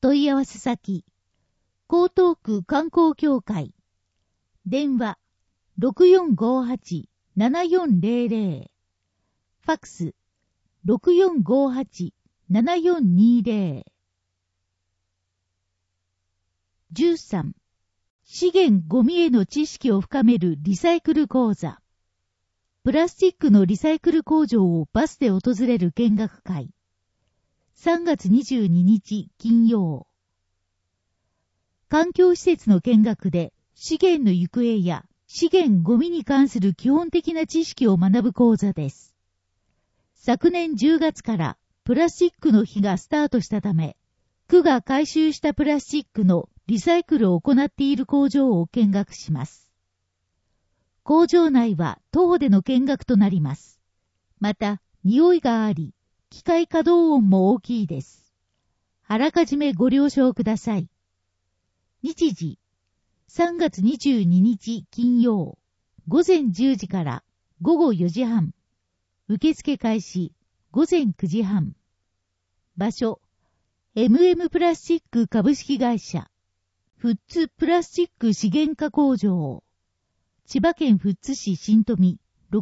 問い合わせ先、江東区観光協会。電話、6458-7400。ファックス、6458-7420。13. 資源ゴミへの知識を深めるリサイクル講座。プラスチックのリサイクル工場をバスで訪れる見学会。3月22日金曜。環境施設の見学で資源の行方や資源ゴミに関する基本的な知識を学ぶ講座です。昨年10月からプラスチックの日がスタートしたため、区が回収したプラスチックのリサイクルを行っている工場を見学します。工場内は徒歩での見学となります。また、匂いがあり、機械稼働音も大きいです。あらかじめご了承ください。日時、3月22日金曜、午前10時から午後4時半。受付開始、午前9時半。場所、MM プラスチック株式会社、富津プラスチック資源化工場。千葉県富津市新富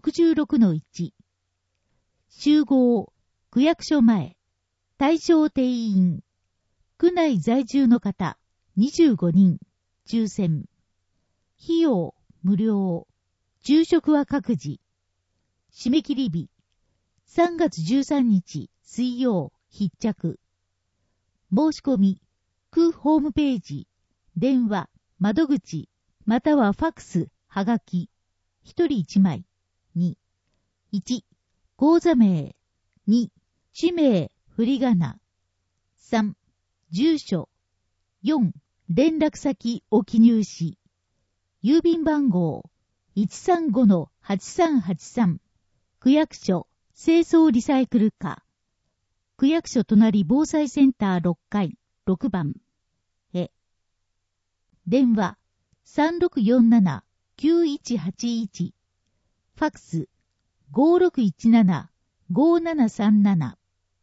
66-1。集合、区役所前。対象定員。区内在住の方、25人。抽選。費用、無料。住食は各自。締め切り日。3月13日、水曜、必着。申し込み、区ホームページ。電話、窓口、またはファックス、はがき。1人1枚。2、1、口座名。2、氏名、振り仮名。3、住所。4、連絡先を記入し。郵便番号 135-8383。区役所、清掃リサイクル課。区役所隣防災センター6階、6番。電話、3647-9181。ファックス、5617-5737。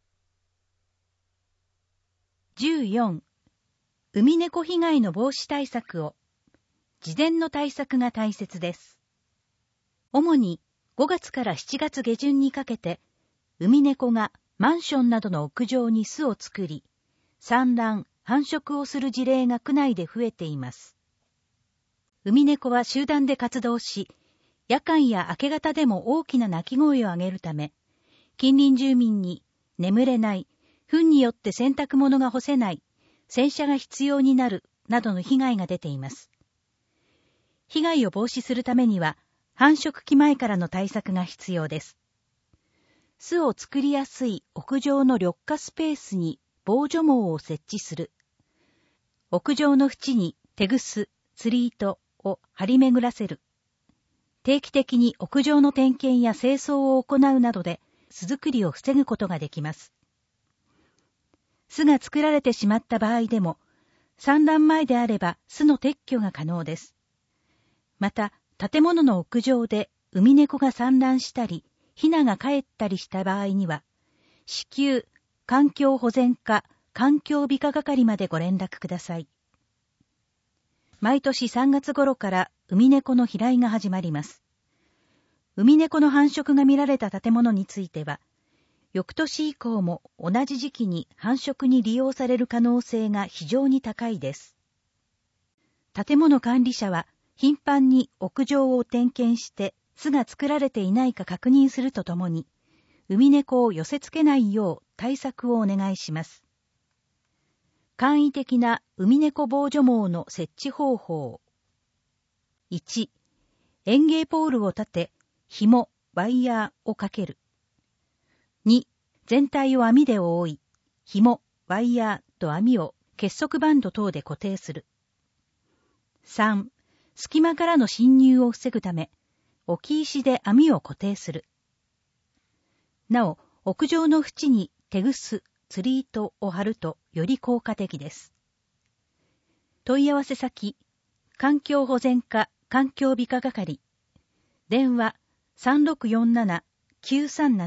14. ウミネコ被害の防止対策を。事前の対策が大切です。主に5月から7月下旬にかけて、ウミネコがマンションなどの屋上に巣を作り、産卵、繁殖をする事例が区内で増えています。ウミネコは集団で活動し、夜間や明け方でも大きな鳴き声を上げるため、近隣住民に眠れない、糞によって洗濯物が干せない、洗車が必要になるなどの被害が出ています。被害を防止するためには、繁殖期前からの対策が必要です。巣を作りやすい屋上の緑化スペースに防除網を設置する。屋上の縁にテグス、釣り糸を張り巡らせる。定期的に屋上の点検や清掃を行うなどで巣作りを防ぐことができます。巣が作られてしまった場合でも、産卵前であれば巣の撤去が可能です。また、建物の屋上でウミネコが産卵したり、ヒナが帰ったりした場合には、至急、環境保全課環境美化係までご連絡ください。毎年3月頃からウミネコの飛来が始まります。ウミネコの繁殖が見られた建物については、翌年以降も同じ時期に繁殖に利用される可能性が非常に高いです。建物管理者は頻繁に屋上を点検して巣が作られていないか確認するとともに、ウミネコを寄せ付けないよう対策をお願いします。簡易的なウミネコ防除網の設置方法。1、園芸ポールを立て、紐、ワイヤーをかける。2、全体を網で覆い、紐、ワイヤーと網を結束バンド等で固定する。3、隙間からの侵入を防ぐため、置き石で網を固定する。なお、屋上の縁にテグス、釣り糸を張るとより効果的です。問い合わせ先、環境保全課環境美化係。電話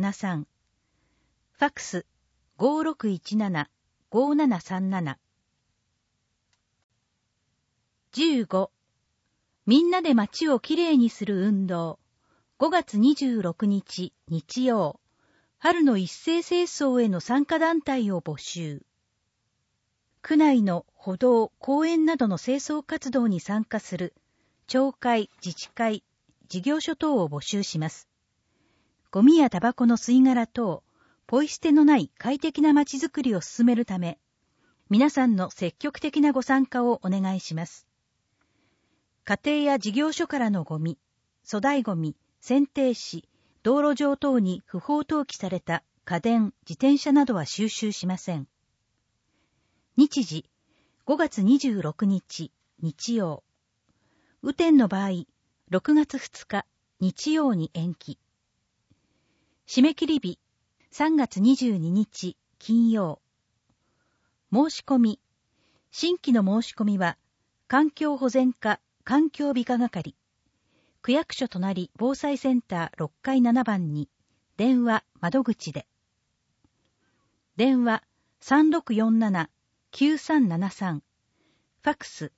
3647-9373。ファックス 5617-5737。 15、みんなで街をきれいにする運動。5月26日日曜、春の一斉清掃への参加団体を募集。区内の歩道、公園などの清掃活動に参加する町会、自治会、事業所等を募集します。ゴミやタバコの吸い殻等、ポイ捨てのない快適な街づくりを進めるため、皆さんの積極的なご参加をお願いします。家庭や事業所からのゴミ、粗大ゴミ、剪定紙、道路上等に不法投棄された家電、自転車などは収集しません。日時、5月26日、日曜。雨天の場合、6月2日、日曜に延期。締め切り日、3月22日、金曜。申し込み。新規の申し込みは、環境保全課環境美化係。区役所隣防災センター6階7番に、電話窓口で。電話3647-9373。ファクス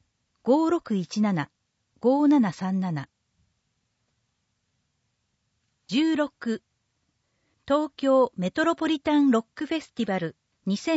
5617-5737。16、東京メトロポリタンロックフェスティバル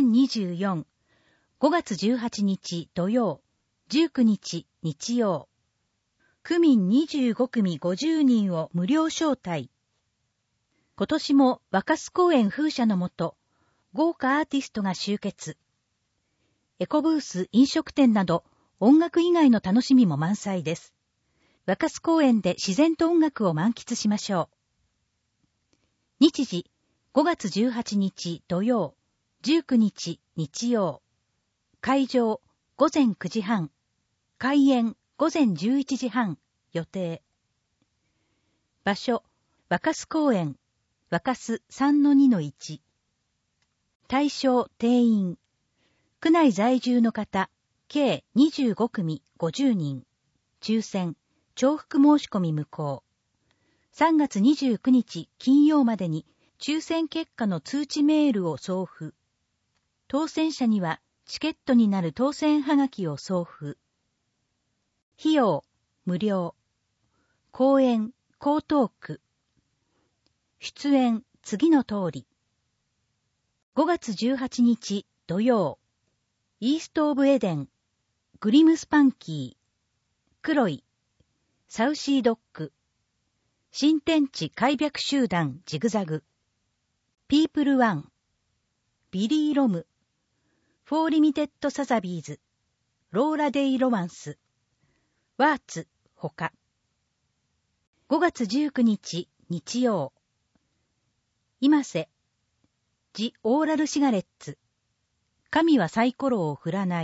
2024、5月18日土曜、19日日曜。区民25組50人を無料招待。今年も若洲公園風車のもと、豪華アーティストが集結。エコブース、飲食店など、音楽以外の楽しみも満載です。若洲公園で自然と音楽を満喫しましょう。日時、5月18日土曜、19日日曜。会場、午前9時半。開演、午前11時半、予定。場所、若洲公園、若洲 3-2-1。対象、定員。区内在住の方、計25組50人。抽選、重複申し込み無効。3月29日金曜までに抽選結果の通知メールを送付。当選者にはチケットになる当選はがきを送付。費用、無料。公演、江東区。出演、次の通り。5月18日土曜。イーストオブエデン。グリムスパンキー。クロイ。サウシードッグ。新天地開闢集団ジグザグ。ピープルワン。ビリー・ロム。フォーリミテッド・サザビーズ。ローラ・デイ・ロマンス。ワーツ、ほか。5月19日、日曜。今瀬。ジ・オーラル・シガレッツ。神はサイコロを振らない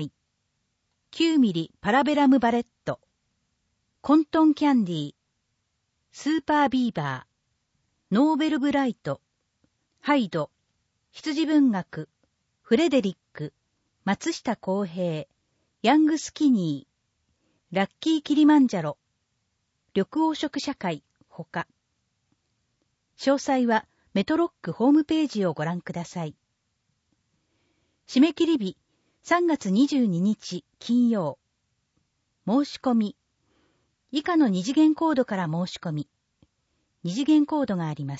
。9ミリ・パラベラム・バレット。コントン・キャンディー。スーパー・ビーバー。ノーベル・ブライト。ハイド。羊文学。フレデリック。松下洸平。ヤング・スキニー。ラッキーキリマンジャロ、緑黄色社会、ほか。詳細はメトロックホームページをご覧ください。締め切り日、3月22日金曜。申し込み。以下の二次元コードから申し込み。二次元コードがあります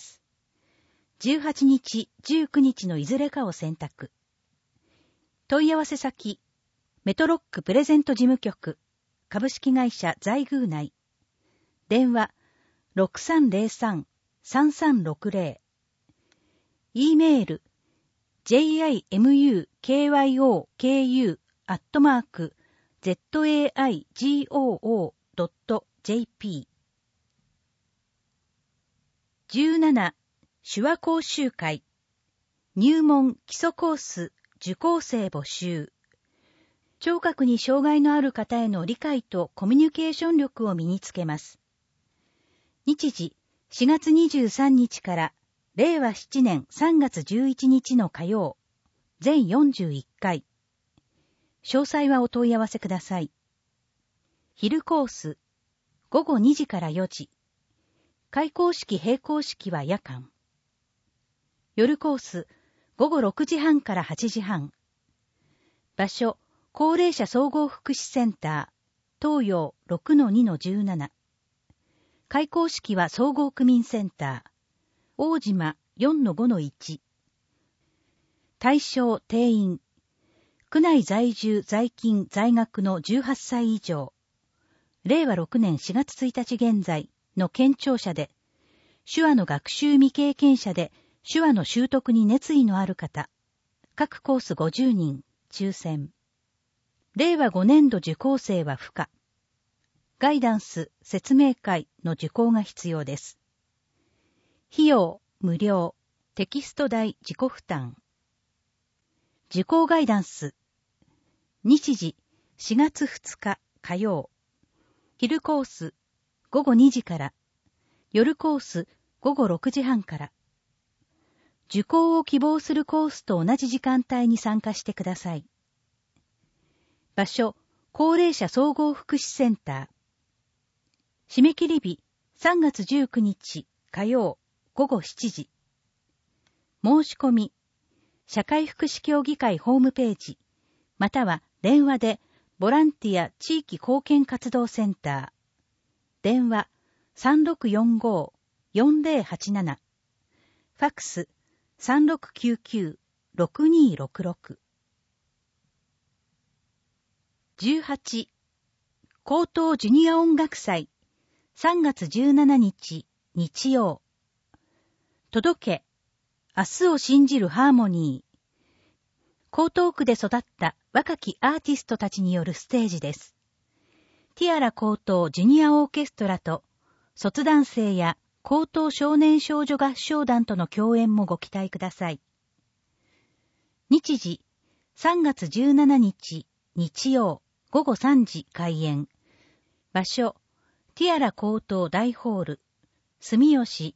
。18日、19日のいずれかを選択。問い合わせ先、メトロックプレゼント事務局、株式会社在宮内。電話 6303-3360。e メール jimukyo@zaigoo.jp。 17. 手話講習会。入門基礎コース受講生募集。聴覚に障害のある方への理解とコミュニケーション力を身につけます。日時、4月23日から令和7年3月11日の火曜、全41回。詳細はお問い合わせください。昼コース、午後2時から4時。開講式・閉講式は夜間。夜コース、午後6時半から8時半。場所、高齢者総合福祉センター、 東洋 6-2-17。開校式は総合区民センター。大島 4-5-1。対象定員。区内在住在勤在学の18歳以上。令和6年4月1日現在の県庁者で、手話の学習未経験者で手話の習得に熱意のある方。各コース50人、抽選。令和5年度受講生は不可。ガイダンス、説明会の受講が必要です。費用、無料。テキスト代自己負担。受講ガイダンス。日時、4月2日火曜。昼コース、午後2時から。夜コース、午後6時半から。受講を希望するコースと同じ時間帯に参加してください。場所、高齢者総合福祉センター。締め切り日、3月19日火曜午後7時。申し込み、社会福祉協議会ホームページ、または電話でボランティア地域貢献活動センター。電話 3645-4087。ファックス 3699-6266。18. 高等ジュニア音楽祭3月17日日曜。届け、明日を信じるハーモニー。江東区で育った若きアーティストたちによるステージです。ティアラ高等ジュニアオーケストラと卒団生や高等少年少女合唱団との共演もご期待ください。日時、3月17日日曜午後3時開演。場所、ティアラ高等大ホール、住吉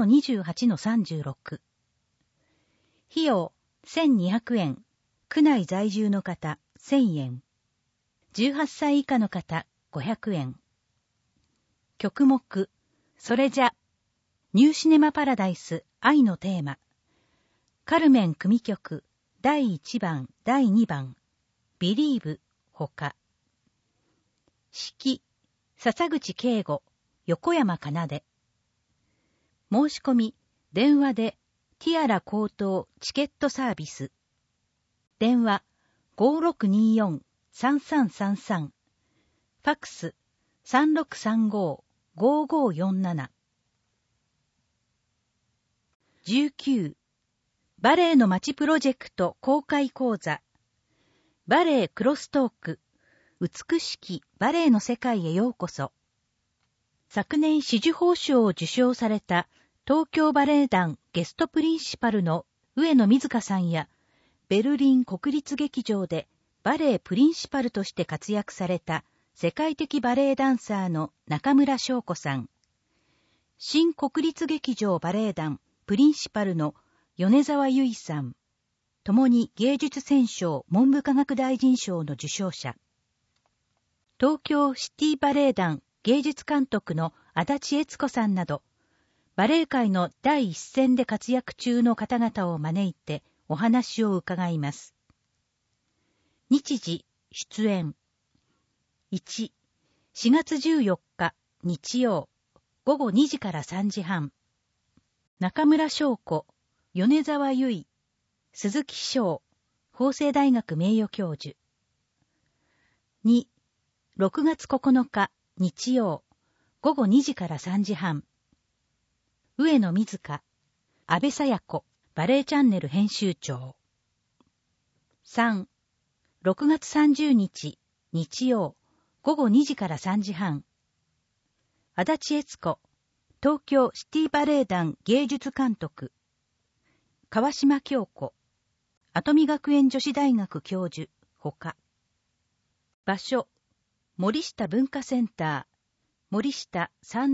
2-28-36。費用、1200円。区内在住の方、1000円。18歳以下の方、500円。曲目、それじゃ、ニューシネマパラダイス、愛のテーマ。カルメン組曲、第1番、第2番。ビリーブ、ほか。指揮、笹口圭吾、横山奏で。申し込み、電話で、ティアラ高等チケットサービス。電話、5624-3333。ファックス、3635-5547。19. バレエの街プロジェクト公開講座。バレエクロストーク。美しきバレエの世界へようこそ。昨年紫綬褒章を受章された東京バレエ団ゲストプリンシパルの上野水香さんや、ベルリン国立劇場でバレエプリンシパルとして活躍された世界的バレエダンサーの中村翔子さん、新国立劇場バレエ団プリンシパルの米沢由衣さん、ともに芸術選奨文部科学大臣賞の受賞者。東京シティバレエ団芸術監督の足立悦子さんなど、バレエ界の第一線で活躍中の方々を招いてお話を伺います。日時、出演。1、4月14日日曜、午後2時から3時半。中村翔子、米沢由衣、鈴木翔、法政大学名誉教授。2、6月9日日曜、午後2時から3時半。上野水香、安倍紗也子、バレエチャンネル編集長。3、6月30日日曜、午後2時から3時半。足立悦子、東京シティバレエ団芸術監督。川島京子、跡見学園女子大学教授、ほか。場所、森下文化センター、森下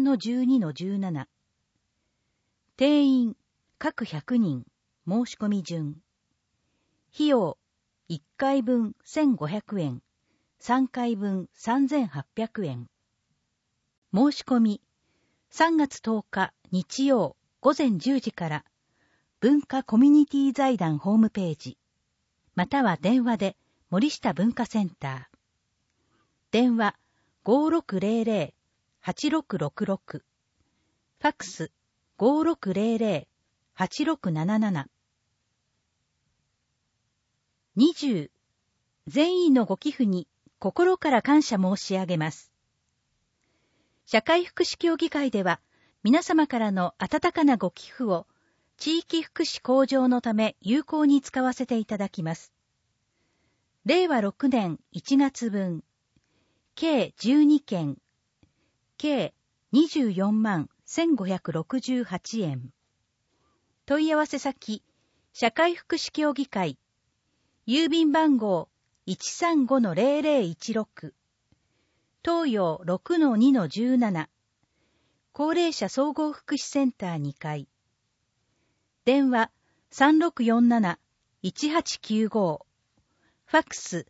3-12-17。定員、各100人、申し込み順。費用、1回分1500円、3回分3800円。申し込み、3月10日日曜午前10時から、文化コミュニティ財団ホームページ、または電話で森下文化センター。電話 5600-8666、ファックス 5600-8677。20、善意のご寄付に心から感謝申し上げます。社会福祉協議会では、皆様からの温かなご寄付を地域福祉向上のため有効に使わせていただきます。令和6年1月分、計12件、計24万1568円。問い合わせ先、社会福祉協議会、郵便番号 135-0016、東洋 6-2-17、高齢者総合福祉センター2階。電話 3647-1895、ファックス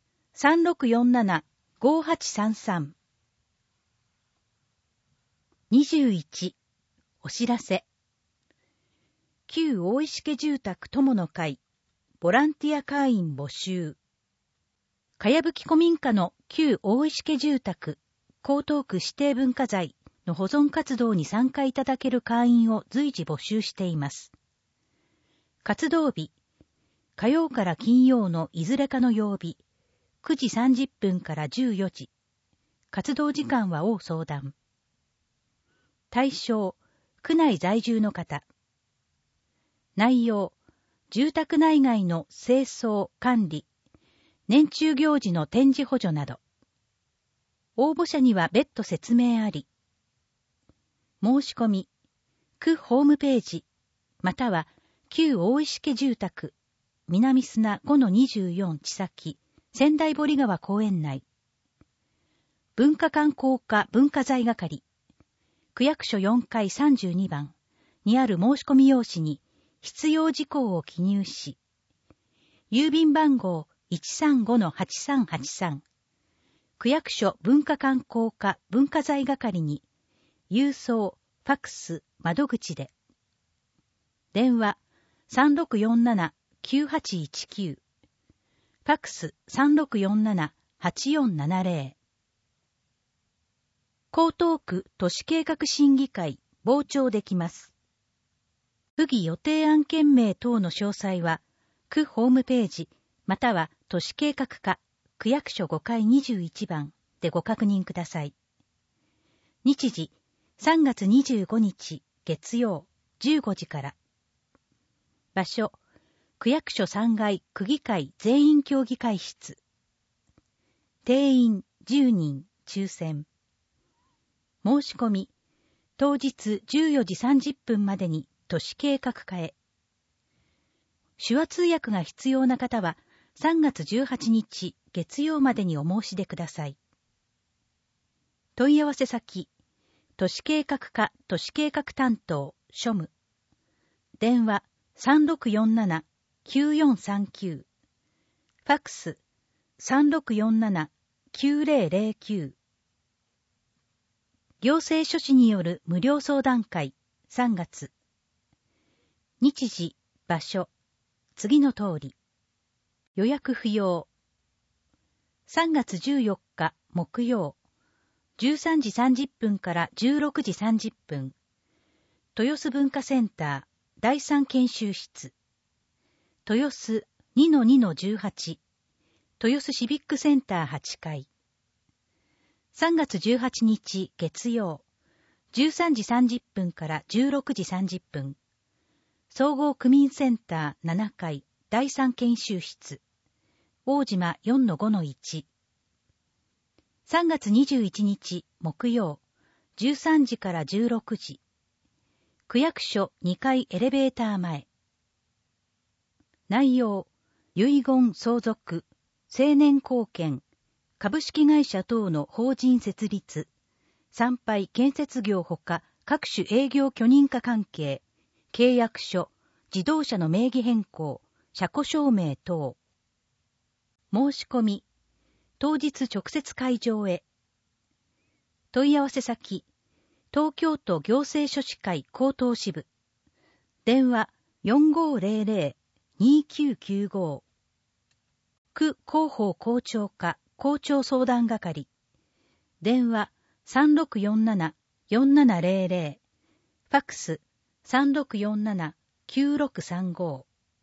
3647-5833。21、お知らせ。旧大石家住宅友の会、ボランティア会員募集。かやぶき古民家の旧大石家住宅、江東区指定文化財の保存活動に参加いただける会員を随時募集しています。活動日、火曜から金曜のいずれかの曜日、9時30分から14時。活動時間は応相談。対象、区内在住の方。内容、住宅内外の清掃、管理、年中行事の展示補助など。応募者には別途説明あり。申し込み、区ホームページ、または旧大石家住宅、南砂 5-24 地先、仙台堀川公園内。文化観光課文化財係、区役所4階32番にある申し込み用紙に必要事項を記入し、郵便番号 135-8383、区役所文化観光課文化財係に、郵送、ファックス、窓口で。電話 3647-9819、ファックス 3647-8470。江東区都市計画審議会、傍聴できます。区議予定案件名等の詳細は、区ホームページ、または都市計画課、区役所5階21番でご確認ください。日時、3月25日、月曜、15時から。場所、区役所3階区議会全員協議会室。定員10人、抽選。申し込み、当日14時30分までに都市計画課へ。手話通訳が必要な方は3月18日月曜までにお申し出ください。問い合わせ先、都市計画課都市計画担当、庶務。電話 3647-9439。ファックス 3647-9009。行政書士による無料相談会、3月。日時、場所、次の通り。予約不要。3月14日、木曜。13時30分から16時30分。豊洲文化センター、第3研修室。豊洲 2-2-18。豊洲シビックセンター8階。3月18日月曜、13時30分から16時30分。総合区民センター7階第3研修室。大島 4-5-1。3月21日木曜、13時から16時。区役所2階エレベーター前。内容、遺言相続、青年貢献、株式会社等の法人設立、参拝建設業ほか各種営業許認可関係、契約書、自動車の名義変更、車庫証明等。申し込み、当日直接会場へ。問い合わせ先、東京都行政書士会江東支部。電話 4500-2995。区広報広聴課校長相談係。 電話3647-4700、ファックス3647-9635。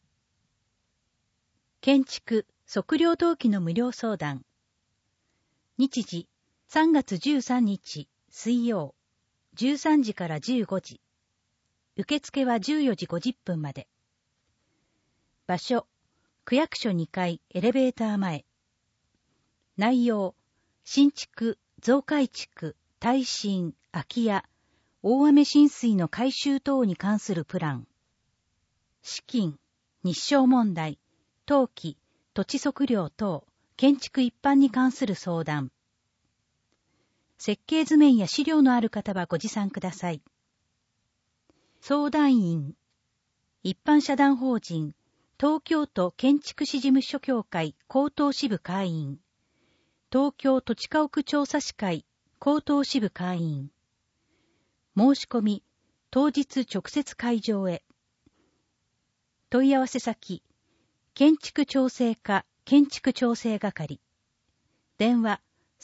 建築・測量登記の無料相談。日時3月13日水曜、13時から15時。受付は14時50分まで。場所、区役所2階エレベーター前。内容、新築、増改築、耐震、空き家、大雨浸水の改修等に関するプラン。資金、日照問題、登記、土地測量等、建築一般に関する相談。設計図面や資料のある方はご持参ください。相談員、一般社団法人、東京都建築士事務所協会江東支部会員、東京土地家屋調査士会江東支部会員。申し込み、当日直接会場へ。問い合わせ先、建築調整課建築調整係。電話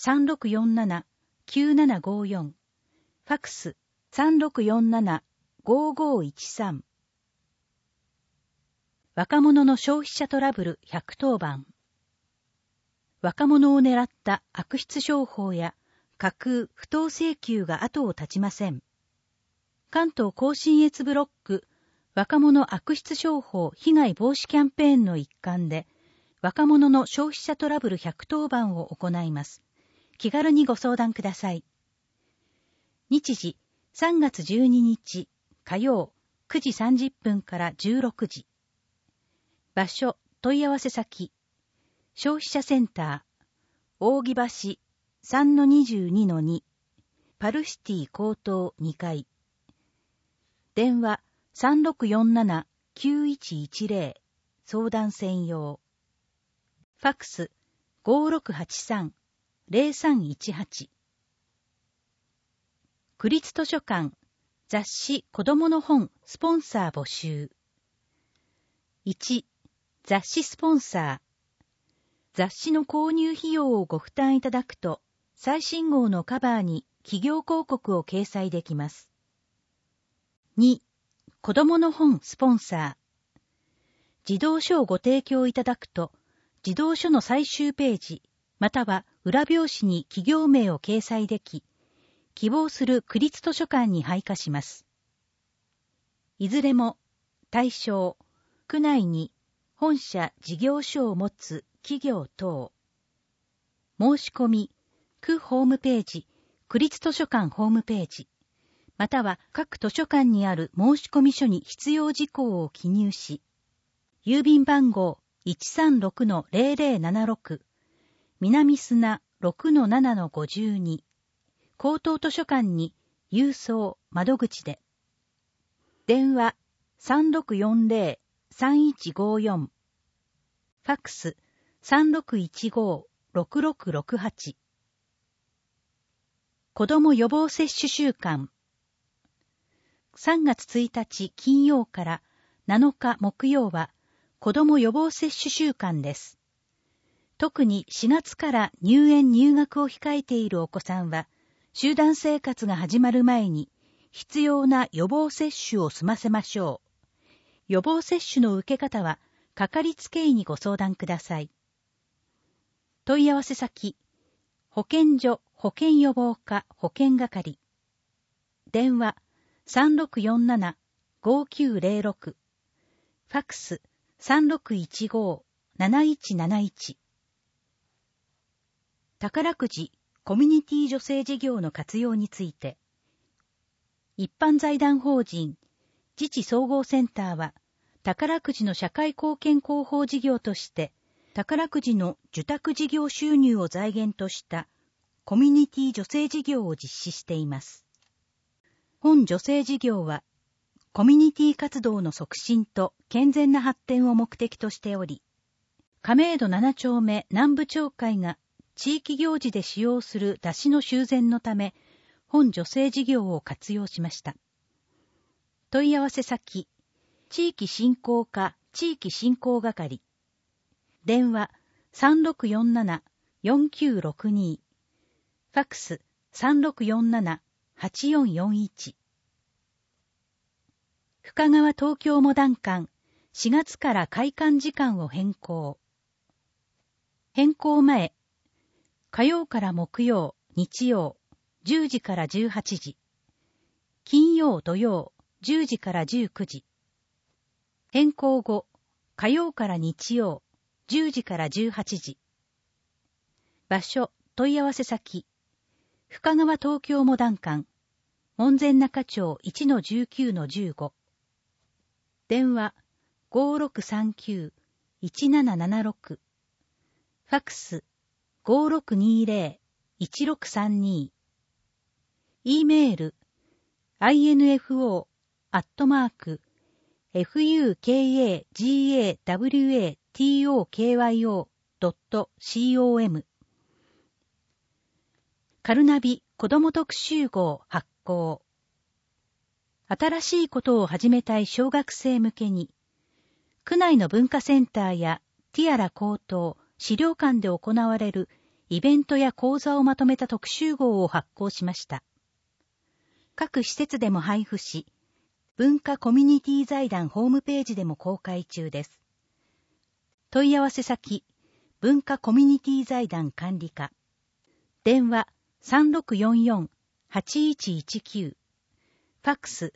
3647-9754。ファックス3647-5513。若者の消費者トラブル110番。若者を狙った悪質商法や架空不当請求が後を絶ちません。関東甲信越ブロック若者悪質商法被害防止キャンペーンの一環で、若者の消費者トラブル110番を行います。気軽にご相談ください。日時3月12日火曜9時30分から16時。場所、問い合わせ先、消費者センター、扇橋 3-22-2、パルシティ高等2階。電話3647-9110、相談専用。ファックス5683-0318。区立図書館、雑誌子どもの本スポンサー募集。1、雑誌スポンサー。雑誌の購入費用をご負担いただくと、最新号のカバーに企業広告を掲載できます。2、子どもの本スポンサー。児童書をご提供いただくと、児童書の最終ページ、または裏表紙に企業名を掲載でき、希望する区立図書館に配下します。いずれも、対象、区内に本社事業所を持つ企業等。申し込み、区ホームページ、区立図書館ホームページ、または各図書館にある申込書に必要事項を記入し、郵便番号 136-0076、南砂 6-7-52、高等図書館に郵送窓口で。電話3640-3154。ファックス3615-6668。子ども予防接種週間。3月1日金曜から7日木曜は子ども予防接種週間です。特に4月から入園入学を控えているお子さんは、集団生活が始まる前に必要な予防接種を済ませましょう。予防接種の受け方は、かかりつけ医にご相談ください。問い合わせ先、保健所保健予防課保健係。電話3647-5906。ファックス3615-7171。宝くじコミュニティ助成事業の活用について、一般財団法人自治総合センターは、宝くじの社会貢献広報事業として、宝くじの受託事業収入を財源としたコミュニティ助成事業を実施しています。本助成事業は、コミュニティ活動の促進と健全な発展を目的としており、亀戸7丁目南部町会が地域行事で使用する山車の修繕のため、本助成事業を活用しました。問い合わせ先、地域振興課地域振興係。電話3647-4962。フファックス 3647-8441。深川東京モダン館、4月から開館時間を変更。変更前、火曜から木曜、日曜、10時から18時。金曜、土曜、10時から19時。変更後、火曜から日曜、10時から18時。場所、問い合わせ先。深川東京モダン館、門前仲町 1-19-15。電話、5639-1776。ファックス、5620-1632。E メール、info@fukagawatokyo.com。カルナビ子ども特集号発行。新しいことを始めたい小学生向けに、区内の文化センターやティアラ高等、資料館で行われるイベントや講座をまとめた特集号を発行しました。各施設でも配布し、文化コミュニティ財団ホームページでも公開中です。問い合わせ先、文化コミュニティ財団管理課。電話3644-8119。ファックス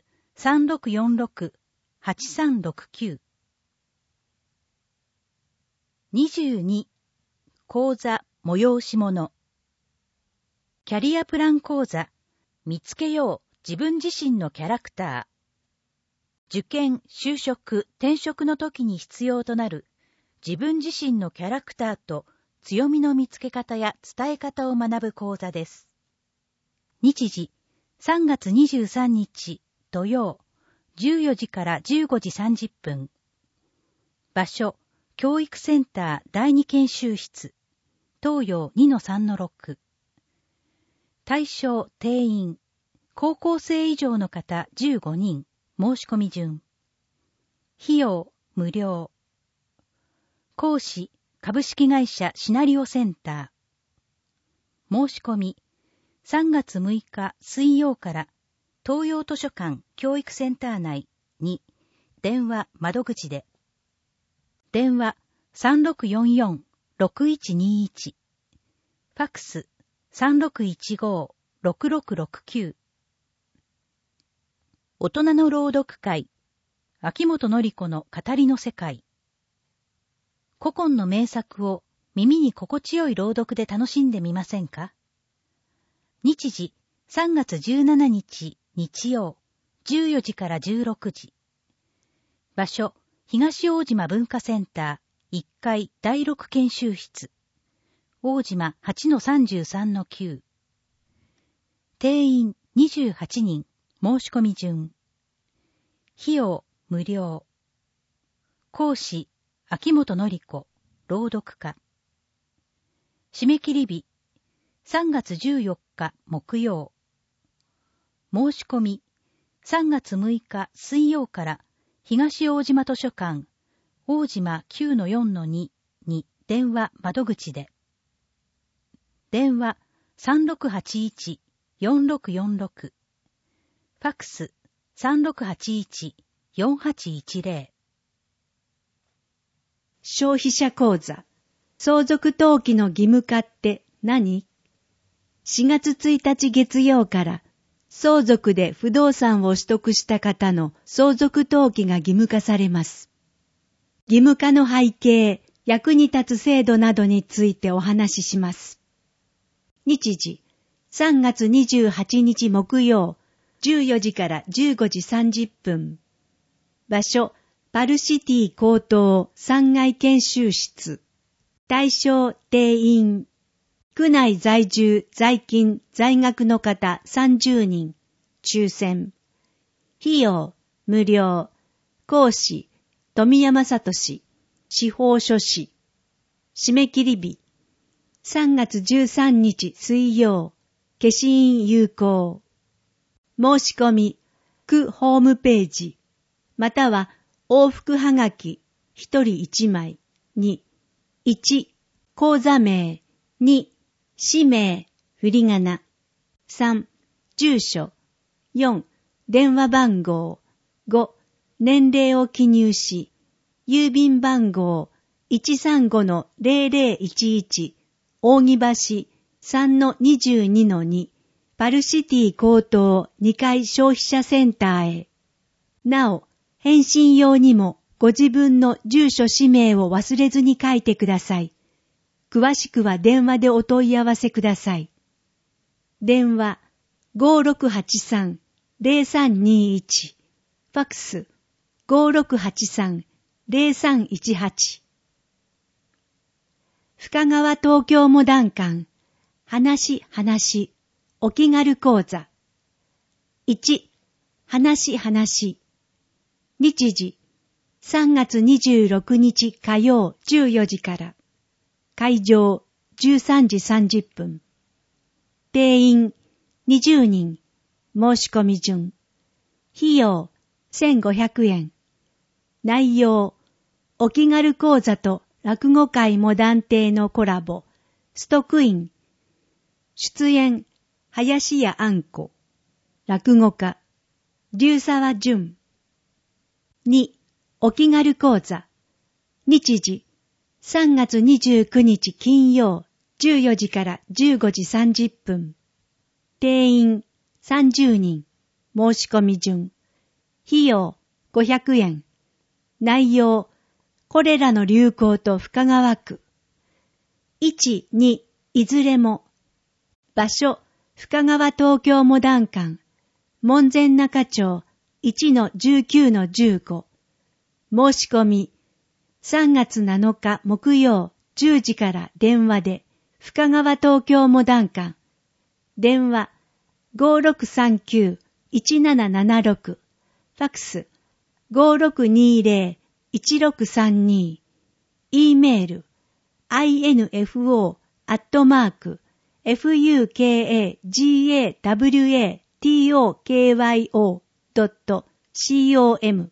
3646-8369。22. 講座催し物。キャリアプラン講座、見つけよう自分自身のキャラクター。受験、就職、転職の時に必要となる自分自身のキャラクターと強みの見つけ方や伝え方を学ぶ講座です。日時、3月23日土曜、14時から15時30分。場所、教育センター第2研修室、東洋 2-3-6。対象定員、高校生以上の方15人、申し込み順。費用、無料。講師、株式会社シナリオセンター。申し込み、3月6日水曜から東洋図書館教育センター内に電話窓口で。電話3644-6121。ファックス3615-6669。大人の朗読会、秋元典子の語りの世界。古今の名作を耳に心地よい朗読で楽しんでみませんか？日時、3月17日日曜、14時から16時。場所、東大島文化センター1階第6研修室。大島 8-33-9。定員28人、申し込み順。費用無料。講師、秋元典子、朗読家。締め切り日、3月14日木曜。申し込み、3月6日水曜から東大島図書館、大島 9-4-2 に電話窓口で。電話3681-4646。ファックス3681-4810。 消費者口座、相続登記の義務化って何？ 4 月1日月曜から相続で不動産を取得した方の相続登記が義務化されます。義務化の背景、役に立つ制度などについてお話しします。日時、3月28日木曜、14時から15時30分。場所、パルシティ高等3階研修室。対象定員。区内在住、在勤、在学の方30人。抽選。費用、無料。講師、富山聡、司法書士。締め切り日。3月13日水曜。消印有効。申し込み、区ホームページ、または往復はがき、1人1枚に、1、口座名、2、氏名、 振り仮名。3、住所。4、電話番号。5、年齢を記入し、郵便番号 135-0011 扇橋 3-22-2 パルシティ高等2階消費者センターへ。なお、返信用にもご自分の住所氏名を忘れずに書いてください。詳しくは電話でお問い合わせください。電話 5683-0321 ファックス 5683-0318 深川東京モダン館話お気軽講座。1、話。日時、3月26日火曜14時から。会場、13時30分。定員、20人。申し込み順。費用、1500円。内容、お気軽講座と落語会モダン亭のコラボ。ストクイン。出演、林家あんこ。落語家、龍沢淳。2、お気軽講座。日時、3月29日金曜、14時から15時30分。定員、30人。申し込み順。費用、500円。内容、コレラの流行と深川区。1、2、いずれも。場所、深川東京モダン館。門前仲町 1-19-15。申し込み、3月7日木曜10時から電話で、深川東京モダン館。電話、5639-1776。ファックス、5620-1632。e メール、info@fukagawatokyo.com。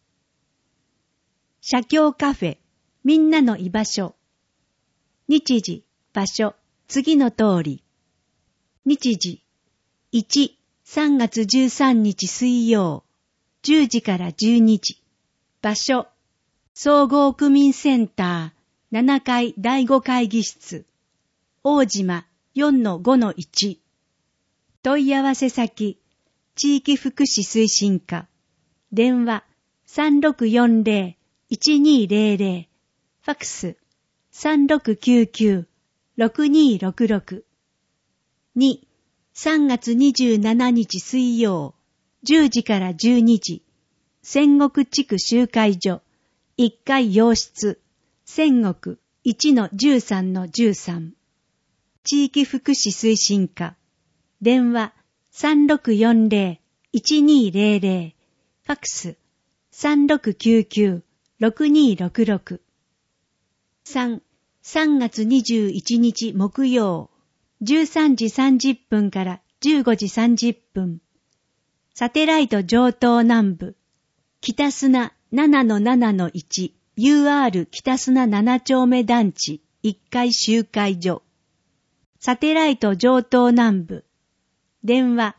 写経カフェ、みんなの居場所。日時、場所、次の通り。日時、1、3月13日水曜、10時から12時。場所、総合区民センター、7階第5会議室。大島 4-5-1。問い合わせ先、地域福祉推進課。電話、3640-1200。ファックス、3699-6266。2、3月27日水曜、10時から12時。仙石地区集会所、1階洋室、仙石 1-13-13。地域福祉推進課。電話、3640-1200。ファックス、3699-6266。3、3月21日木曜、13時30分から15時30分。サテライト上東南部、北砂 7-7-1 UR 北砂7丁目団地1階集会所。サテライト上東南部。電話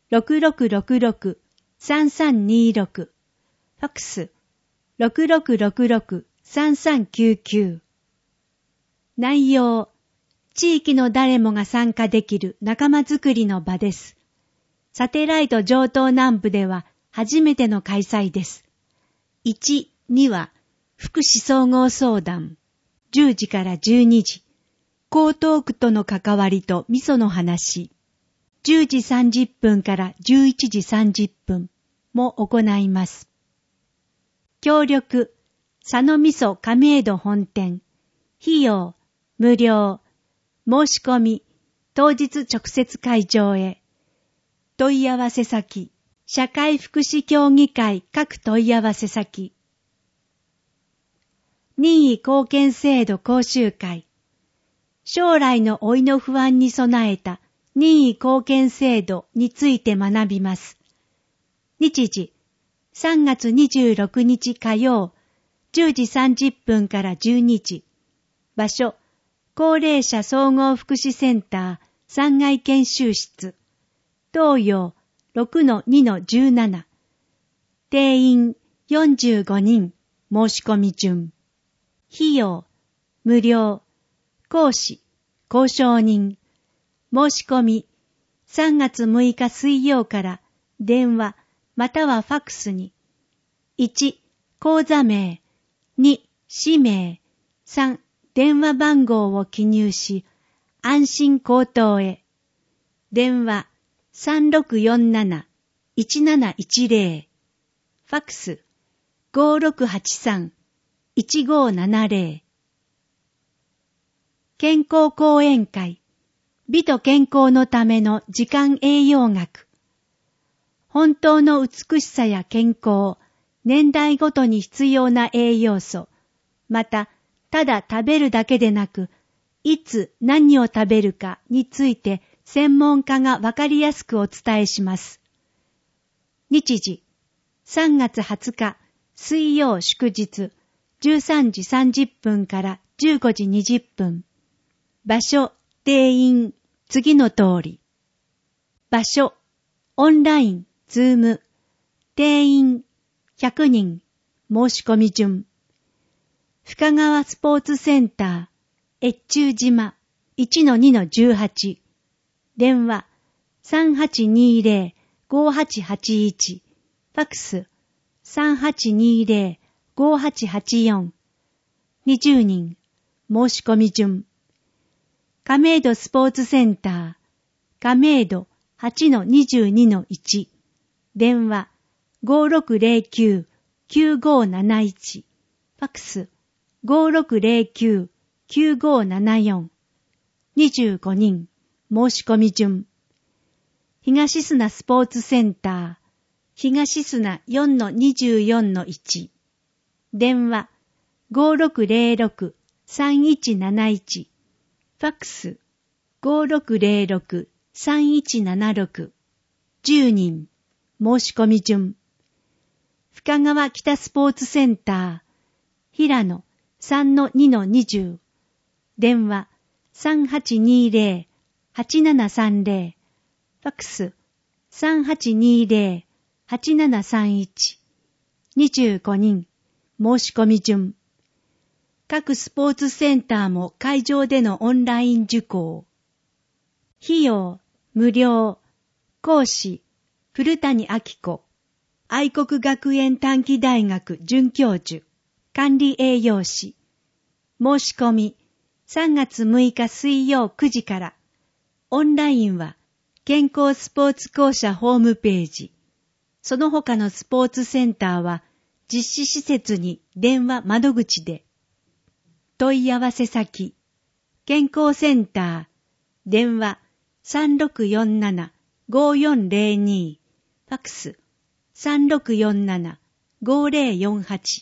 6666-3326。ファックス 6666-3399。内容、地域の誰もが参加できる仲間づくりの場です。サテライト上東南部では初めての開催です。1、2は福祉総合相談。10時から12時。江東区との関わりと味噌の話。10時30分から11時30分も行います。協力、佐野味噌亀戸本店。費用、無料。申し込み、当日直接会場へ。問い合わせ先、社会福祉協議会各問い合わせ先。任意貢献制度講習会。将来の老いの不安に備えた任意貢献制度について学びます。日時、3月26日火曜、10時30分から12時。場所、高齢者総合福祉センタ 3階研修室、東洋 6-2-17、定員45人、申し込み順。費用、無料、講師、交渉人、申し込み、3月6日水曜から電話またはファックスに、1、口座名、2、氏名、3、電話番号を記入し、安心口頭へ。電話3647-1710。ファックス5683-1570。健康講演会。美と健康のための時間栄養学。本当の美しさや健康、年代ごとに必要な栄養素、また、ただ食べるだけでなく、いつ何を食べるかについて専門家がわかりやすくお伝えします。日時、3月20日、水曜祝日、13時30分から15時20分。場所、定員、次の通り。場所、オンライン、ズーム。定員、100人、申し込み順。深川スポーツセンター、越中島 1-2-18。電話、3820-5881。ファックス、3820-5884。20人、申し込み順。亀戸スポーツセンター、亀戸 8-22-1。電話、5609-9571。ファックス、5609-9574。25人、申し込み順。東砂スポーツセンター、東砂 4-24-1。電話、5606-3171。ファックス、5606-3176。10人、申し込み順。深川北スポーツセンター、平野 3-2-20。電話、3820-8730。ファックス、3820-8731。25人、申し込み順。各スポーツセンターも会場でのオンライン受講。費用、無料。講師、古谷明子。愛国学園短期大学准教授。管理栄養士。申し込み、3月6日水曜9時から。オンラインは、健康スポーツ公社ホームページ。その他のスポーツセンターは、実施施設に電話窓口で。問い合わせ先、健康センター、電話3647-5402、ファックス3647-5048。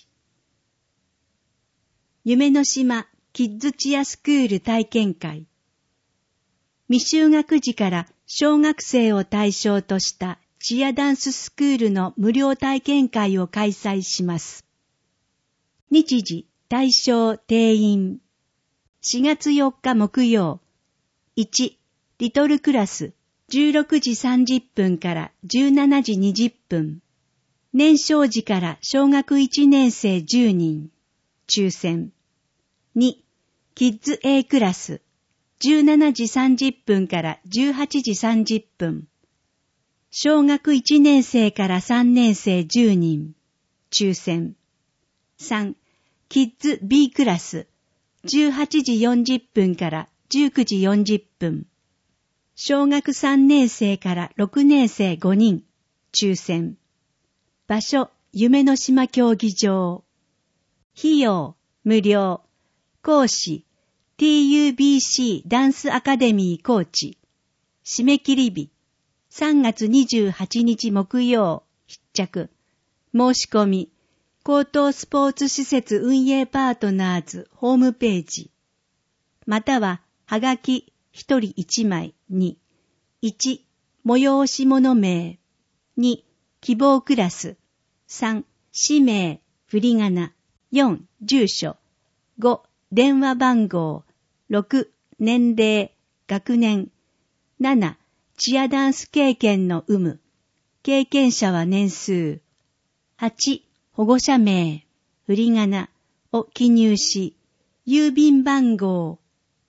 夢の島キッズチアスクール体験会。未就学児から小学生を対象としたチアダンススクールの無料体験会を開催します。日時、対象定員。4月4日木曜。1、リトルクラス、16時30分から17時20分。年少児から小学1年生10人。抽選。2、キッズ A クラス、17時30分から18時30分。小学1年生から3年生10人。抽選。3、キッズ B クラス、18時40分から19時40分。小学3年生から6年生5人。抽選。場所、夢の島競技場。費用、無料。講師、TUBC ダンスアカデミーコーチ。締め切り日、3月28日木曜、必着。申し込み、高等スポーツ施設運営パートナーズホームページ。または、はがき1人1枚に、1、催し物名。2、希望クラス。3、氏名、振り仮名。4、住所。5、電話番号。6、年齢、学年。 7、チアダンス経験の有無。経験者は年数。8、保護者名、振り仮名を記入し、郵便番号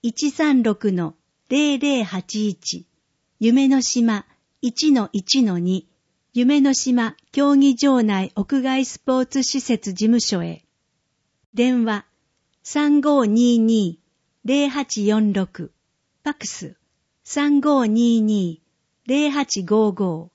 136-0081、夢の島 1-1-2、夢の島競技場内屋外スポーツ施設事務所へ。電話 3522-0846、ファックス 3522-0855。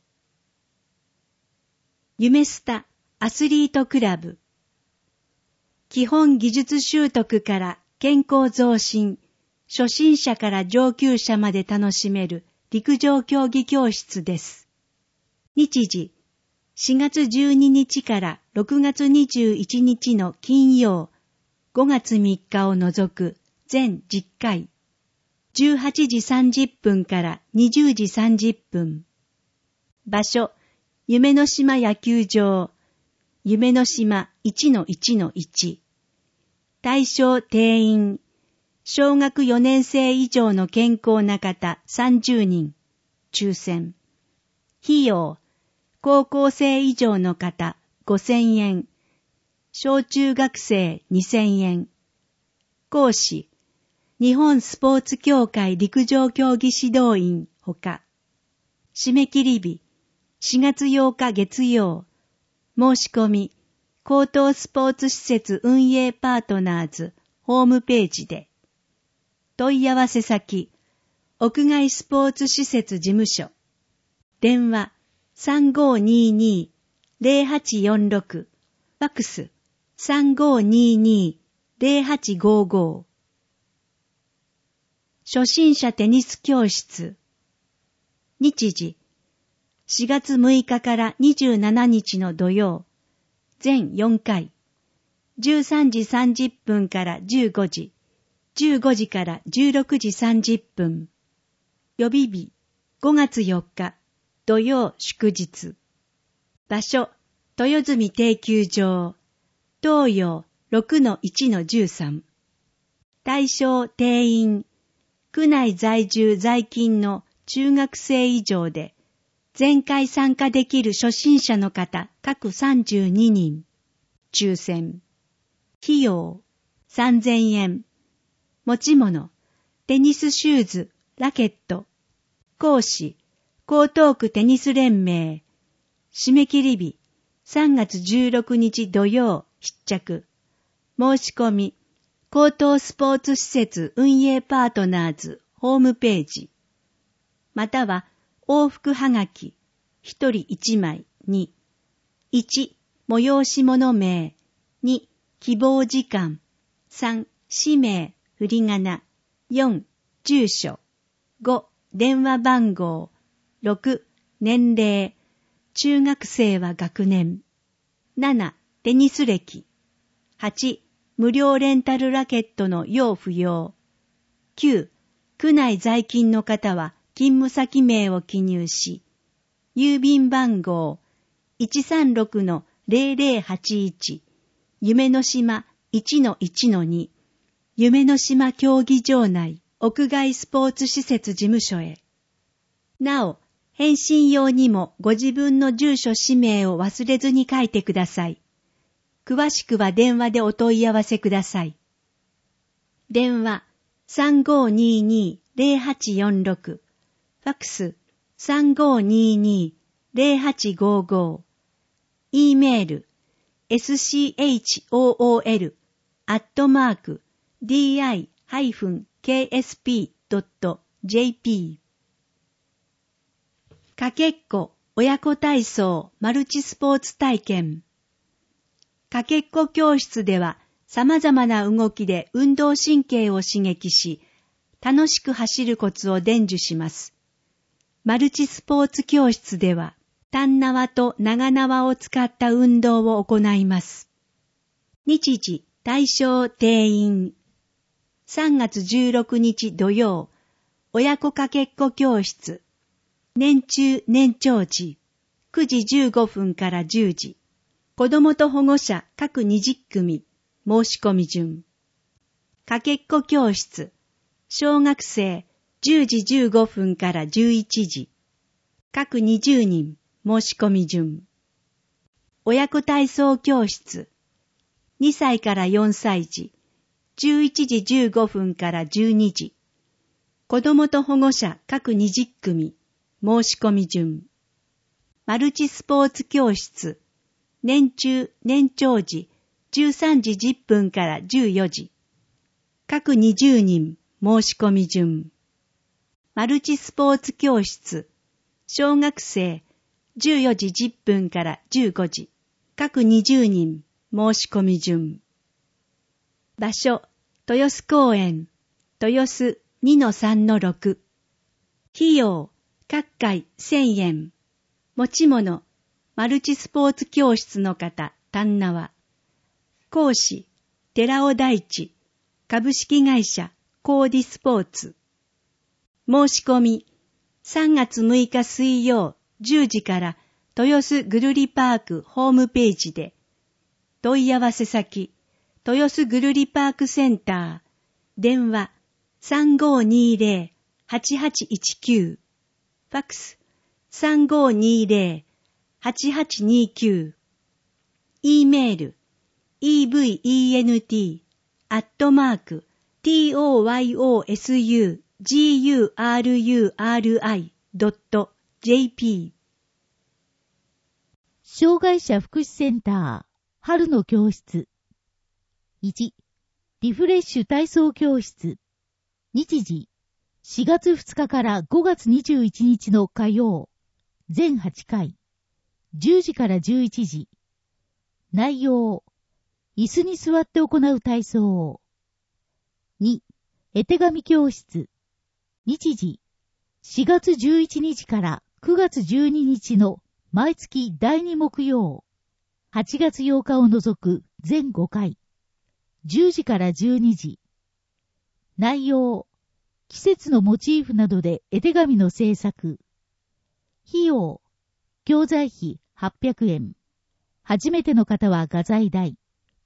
夢スタアスリートクラブ。基本技術習得から健康増進、初心者から上級者まで楽しめる陸上競技教室です。日時、4月12日から6月21日の金曜、5月3日を除く全10回、18時30分から20時30分。場所、夢の島野球場、夢の島 1-1-1。対象定員、小学4年生以上の健康な方30人、抽選。費用、高校生以上の方5000円、小中学生2000円。講師、日本スポーツ協会陸上競技指導員ほか。締め切り日、4月8日月曜。申し込み、高等スポーツ施設運営パートナーズホームページで。問い合わせ先、屋外スポーツ施設事務所。電話3522-0846、ファックス3522-0855。初心者テニス教室。日時、4月6日から27日の土曜、全4回、13時30分から15時、15時から16時30分。予備日、5月4日、土曜祝日。場所、豊住定休場、東洋 6-1-13。対象定員、区内在住在勤の中学生以上で、全回参加できる初心者の方各32人。抽選。費用、3000円。持ち物、テニスシューズ、ラケット。講師、江東区テニス連盟。締め切り日、3月16日土曜必着。申し込み、高等スポーツ施設運営パートナーズホームページ。または、往復はがき、1人1枚に、1、催し物名、2、希望時間、3、氏名、振り仮名、4、住所、5、電話番号、6、年齢、中学生は学年、7、テニス歴、8、無料レンタルラケットの用不要、9、区内在勤の方は勤務先名を記入し、郵便番号 136-0081、夢の島 1-1-2、夢の島競技場内屋外スポーツ施設事務所へ。なお、返信用にもご自分の住所氏名を忘れずに書いてください。詳しくは電話でお問い合わせください。電話3522-0846、ファックス3522-0855、E メール school.di-ksp.jp。 かけっこ親子体操マルチスポーツ体験。かけっこ教室では様々な動きで運動神経を刺激し、楽しく走るコツを伝授します。マルチスポーツ教室では、短縄と長縄を使った運動を行います。日時、対象定員。3月16日土曜、親子かけっこ教室。年中年長時、9時15分から10時。子供と保護者各20組、申し込み順。かけっこ教室、小学生、 10時15分から11時。各20人申し込み順。親子体操教室。2歳から4歳児。11時15分から12時。子供と保護者各20組。申し込み順。マルチスポーツ教室。年中、年長時。13時10分から14時。各20人申し込み順。マルチスポーツ教室。小学生14時10分から15時。各20人申し込み順。場所、豊洲公園、豊洲 2-3-6。費用、各回1000円。持ち物、マルチスポーツ教室の方、丹縄。講師、寺尾大地、株式会社、コーディスポーツ。申し込み、3月6日水曜10時から豊洲ぐるりパークホームページで、問い合わせ先、豊洲ぐるりパークセンター、電話 3520-8819、ファックス 3520-8829、E メール event@toysugururi.jp。 障害者福祉センター春の教室。1、リフレッシュ体操教室。日時、4月2日から5月21日の火曜。全8回。10時から11時。内容、椅子に座って行う体操。2、絵手紙教室。日時、4月11日から9月12日の毎月第2木曜。8月8日を除く全5回。10時から12時。内容、季節のモチーフなどで絵手紙の制作。費用、教材費800円。初めての方は画材代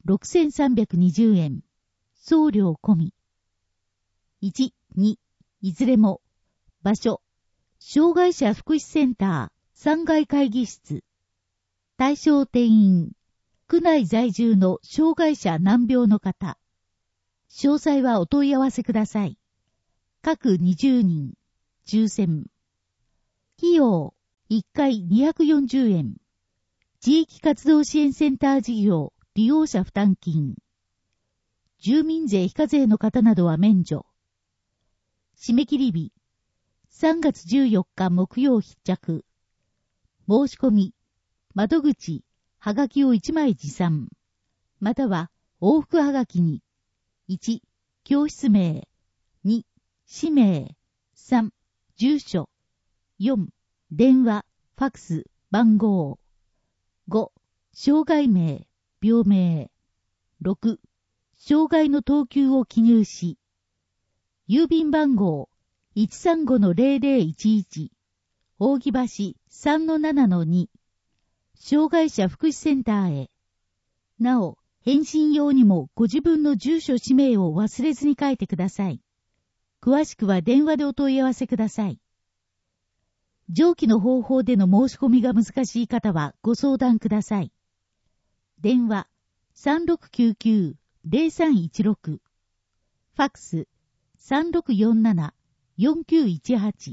6320円。送料込み。1、2、いずれも。場所、障害者福祉センター3階会議室。対象定員、区内在住の障害者難病の方。詳細はお問い合わせください。各20人、抽選。費用、1回240円。地域活動支援センター事業利用者負担金。住民税非課税の方などは免除。締め切り日、3月14日木曜必着。申し込み、窓口、はがきを1枚持参。または、往復はがきに、1、教室名、2、氏名、3、住所、4、電話、ファックス、番号、5、障害名、病名、6、障害の等級を記入し、郵便番号 135-0011 扇橋 3-7-2 障害者福祉センターへ。なお、返信用にもご自分の住所氏名を忘れずに書いてください。詳しくは電話でお問い合わせください。上記の方法での申し込みが難しい方はご相談ください。電話 3699-0316 ファックス 3647-4918。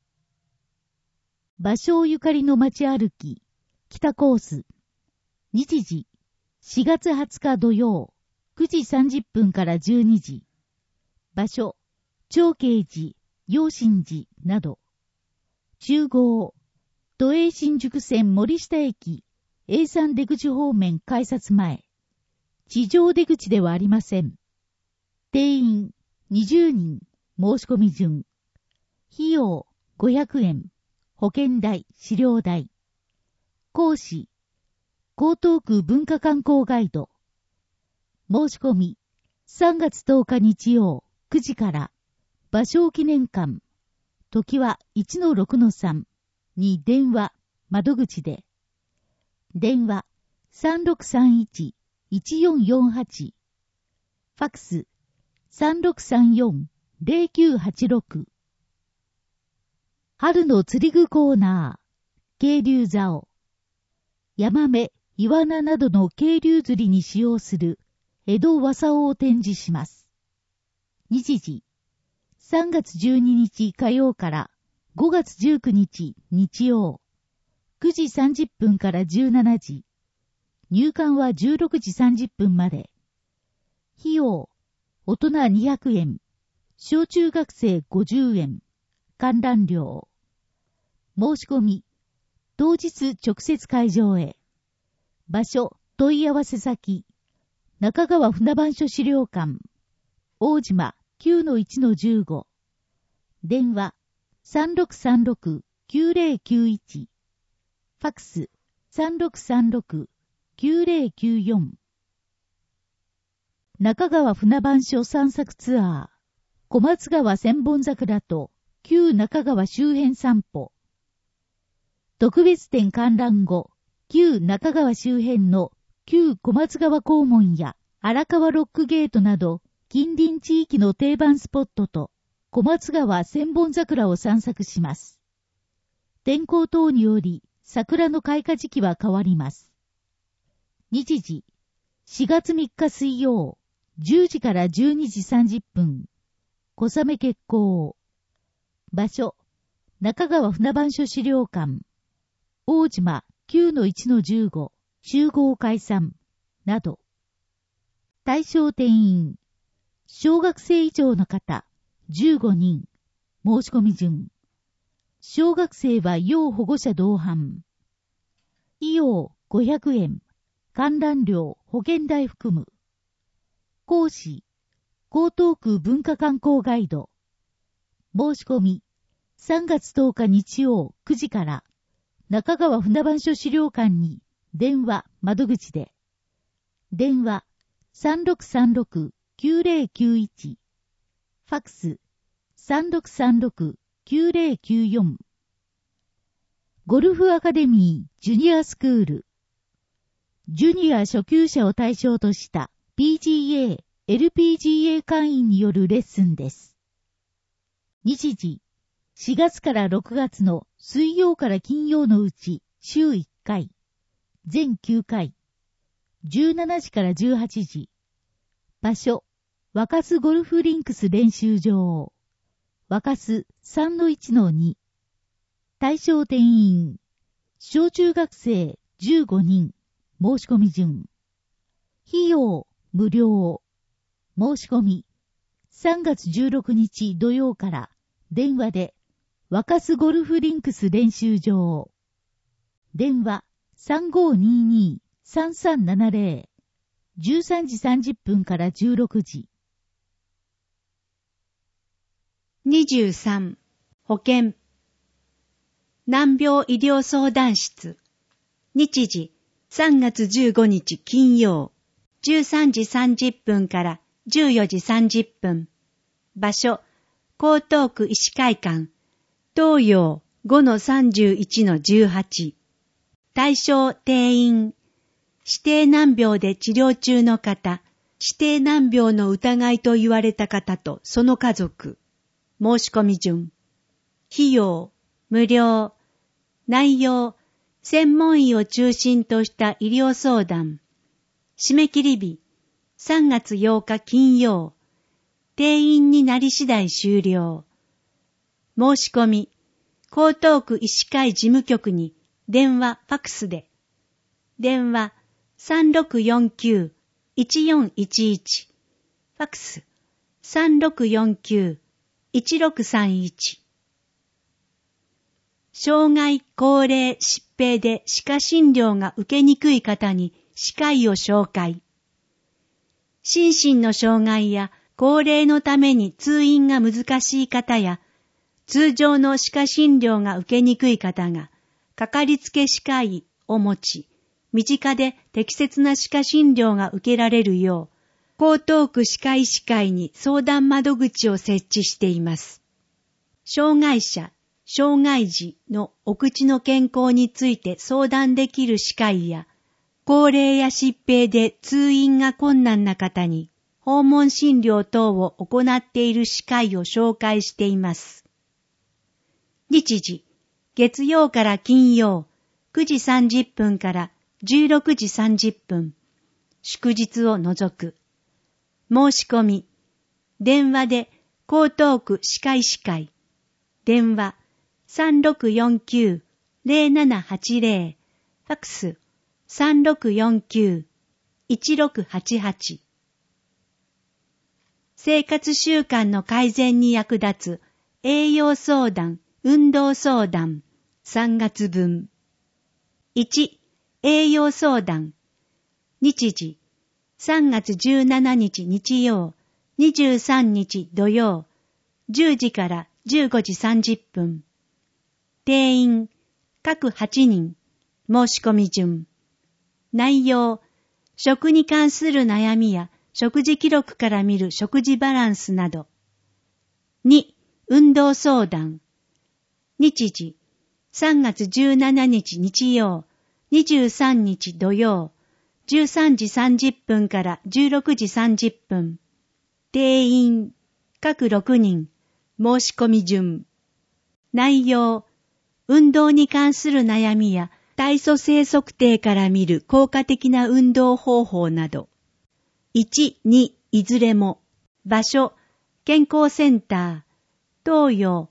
芭蕉ゆかりの街歩き北コース。日時4月20日土曜9時30分から12時。場所長慶寺、陽心寺など。集合都営新宿線森下駅 A3 出口方面改札前。地上出口ではありません。定員20人申し込み順。費用500円。保険代、資料代。講師江東区文化観光ガイド。申し込み3月10日日曜9時から芭蕉記念館時は 1-6-3 に電話窓口で。電話 3631-1448 ファックス 3634-0986 春の釣り具コーナー、渓流竿。ヤマメ、イワナなどの渓流釣りに使用する江戸和竿を展示します。日時、3月12日火曜から5月19日日曜、9時30分から17時。入館は16時30分まで。費用、大人200円、小中学生50円、観覧料。申し込み、当日直接会場へ。場所、問い合わせ先、中川船番所資料館、大島 9-1-15。電話、3636-9091。ファックス、3636-9094。中川船番所散策ツアー、小松川千本桜と旧中川周辺散歩。特別展観覧後、旧中川周辺の旧小松川黄門や荒川ロックゲートなど、近隣地域の定番スポットと、小松川千本桜を散策します。天候等により、桜の開花時期は変わります。日時、4月3日水曜、10時から12時30分。小雨決行。場所、中川船番所資料館。大島 9-1-15。集合解散。など。対象定員。小学生以上の方、15人。申し込み順。小学生は要保護者同伴。費用500円。観覧料、保険代含む。講師、江東区文化観光ガイド。申し込み、3月10日日曜9時から、中川船番所資料館に、電話、窓口で。電話、3636-9091。ファックス、3636-9094。ゴルフアカデミージュニアスクール。ジュニア初級者を対象とした PGA、LPGA 会員によるレッスンです。日時、4月から6月の水曜から金曜のうち週1回、全9回、17時から18時。場所、若洲ゴルフリンクス練習場。若洲 3-1-2。対象定員、小中学生15人。申し込み順。費用、無料。申し込み、3月16日土曜から電話で、若洲ゴルフリンクス練習場。電話、3522-3370。13時30分から16時。 23. 保険。難病医療相談室。日時、3月15日金曜、13時30分から14時30分。場所、江東区医師会館、東洋 5-31-18。対象定員、指定難病で治療中の方、指定難病の疑いと言われた方とその家族。申し込み順。費用、無料。内容、専門医を中心とした医療相談。締め切り日、3月8日金曜。定員になり次第終了。申し込み、江東区医師会事務局に電話、ファックスで。電話、3649-1411。ファックス、3649-1631。障害、高齢、疾病で歯科診療が受けにくい方に歯科医を紹介。心身の障害や高齢のために通院が難しい方や、通常の歯科診療が受けにくい方が、かかりつけ歯科医を持ち、身近で適切な歯科診療が受けられるよう、江東区歯科医師会に相談窓口を設置しています。障害者、障害児のお口の健康について相談できる歯科医や、高齢や疾病で通院が困難な方に訪問診療等を行っている歯科医を紹介しています。 日時、月曜から金曜、9時30分から16時30分、祝日を除く。申し込み、電話で江東区歯科医師会、電話 3649-0780、ファックス 3649-1688。生活習慣の改善に役立つ栄養相談、運動相談、3月分。1、栄養相談。日時、3月17日日曜、23日土曜、10時から15時30分。定員、各8人、申し込み順。内容、食に関する悩みや食事記録から見る食事バランスなど。2、運動相談。日時、3月17日日曜、23日土曜、13時30分から16時30分。定員、各6人、申し込み順。内容、運動に関する悩みや体組成測定から見る効果的な運動方法など。1、2、いずれも。場所、健康センター、東洋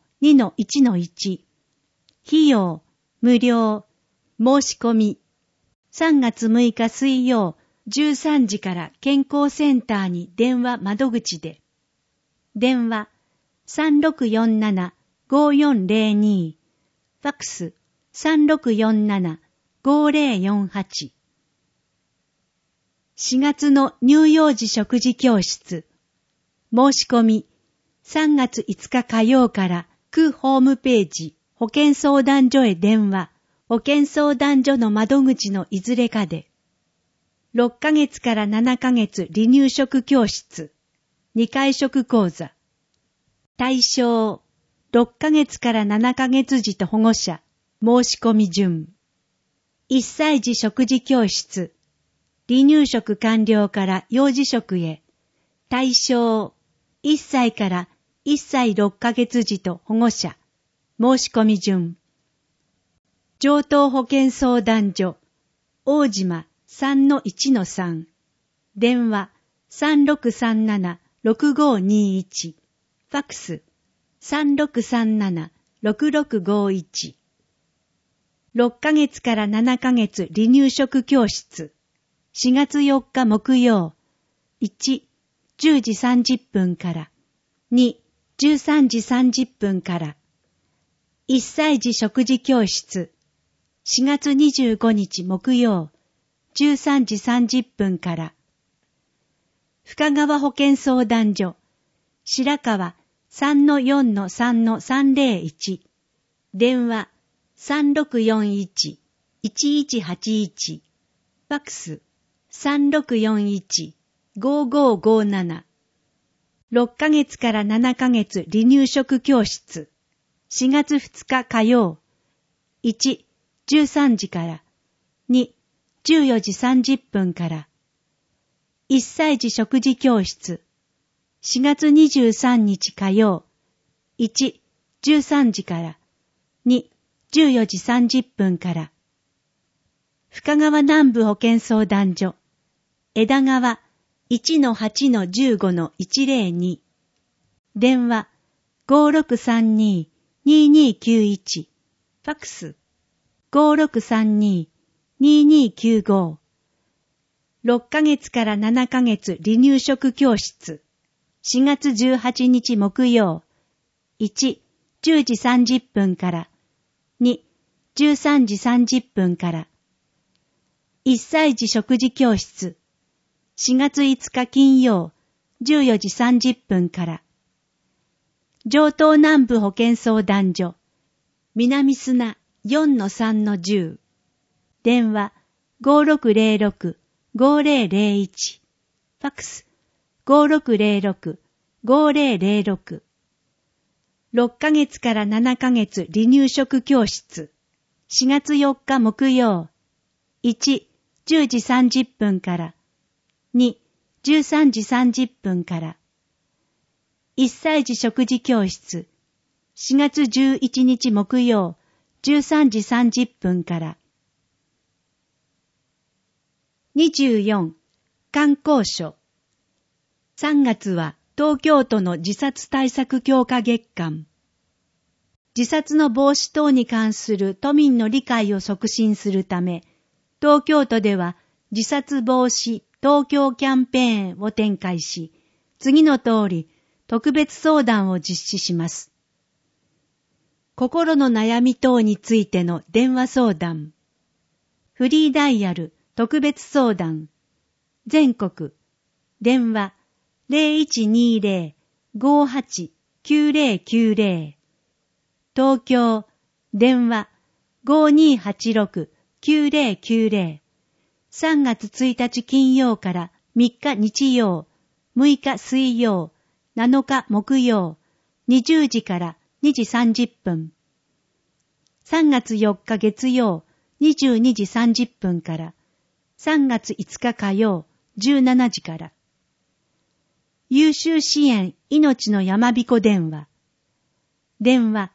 2-1-1。費用、無料。申し込み。3月6日水曜、13時から健康センターに電話窓口で。電話、3647-5402。ファックス、3647-5048。4月の乳幼児食事教室。申し込み、3月5日火曜から区ホームページ、保健相談所へ電話、保健相談所の窓口のいずれかで。6ヶ月から7ヶ月離乳食教室、2回食講座。対象、6ヶ月から7ヶ月児と保護者、申し込み順。1歳児食事教室、離乳食完了から幼児食へ。対象、1歳から1歳6ヶ月児と保護者、申し込み順。上東保健相談所、大島 3-1-3。電話、3637-6521。ファックス、3637-6651。6ヶ月から7ヶ月離乳食教室。4月4日木曜。1、10時30分から。2、13時30分から。1歳児食事教室。4月25日木曜。13時30分から。深川保健相談所。白川 3-4-3-301。電話 3641-1181。ファックス 3641-5557。6ヶ月から7ヶ月離乳食教室。4月2日火曜。1、13時から。2、14時30分から。1歳児食事教室。4月23日火曜。1、13時から。2、14時30分から。深川南部保健相談所。枝川 1-8-15-102。電話 5632-2291。ファックス 5632-2295。6ヶ月から7ヶ月離乳食教室。4月18日木曜。1、10時30分から。2、13時30分から。1歳児食事教室。4月5日金曜。14時30分から。上東南部保健相談所。南砂 4-3-10。電話 5606-5001。ファックス 5606-5006。6ヶ月から7ヶ月離乳食教室。4月4日木曜。1、10時30分から。2、13時30分から。1歳児食事教室。 4月11日木曜13時30分から。24. 観光書。3月は東京都の自殺対策強化月間。自殺の防止等に関する都民の理解を促進するため、東京都では自殺防止東京キャンペーンを展開し、次の通り特別相談を実施します。心の悩み等についての電話相談。フリーダイヤル特別相談。全国。電話 0120-58-9090。東京。電話 5286-9090。3月1日金曜から3日日曜、6日水曜、7日木曜、20時から2時30分。3月4日月曜、22時30分から。3月5日火曜、17時から。優秀支援命の山彦電話。電話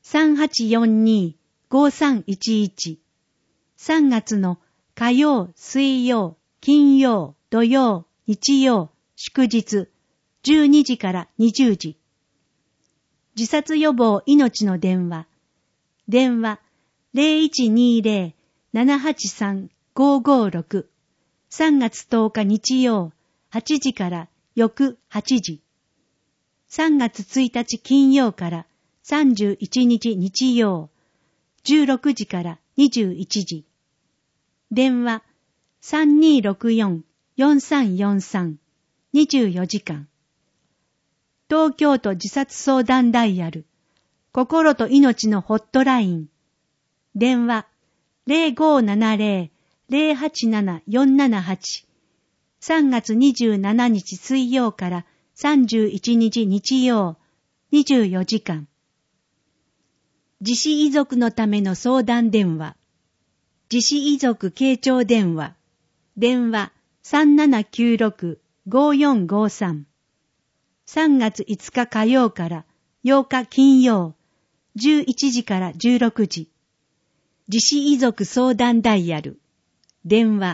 3842-5311。3月の火曜、水曜、金曜、土曜、日曜、祝日、12時から20時。自殺予防命の電話。電話 0120-783-556。3月10日日曜、8時から翌8時。3月1日金曜から31日日曜、16時から21時。電話 3264-4343。24時間。東京都自殺相談ダイヤル。心と命のホットライン。電話 0570-087-478。3月27日水曜から31日日曜、24時間。自死遺族のための相談電話。自死遺族傾聴電話。電話 3796-5453。3月5日火曜から8日金曜、11時から16時。自死遺族相談ダイヤル。電話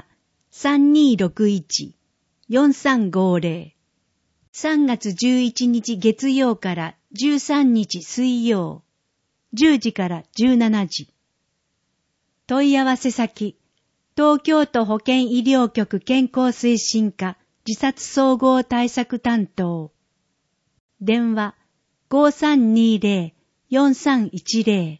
3261-4350。3月11日月曜から13日水曜、10時から17時。問い合わせ先、東京都保健医療局健康推進課自殺総合対策担当。電話 5320-4310。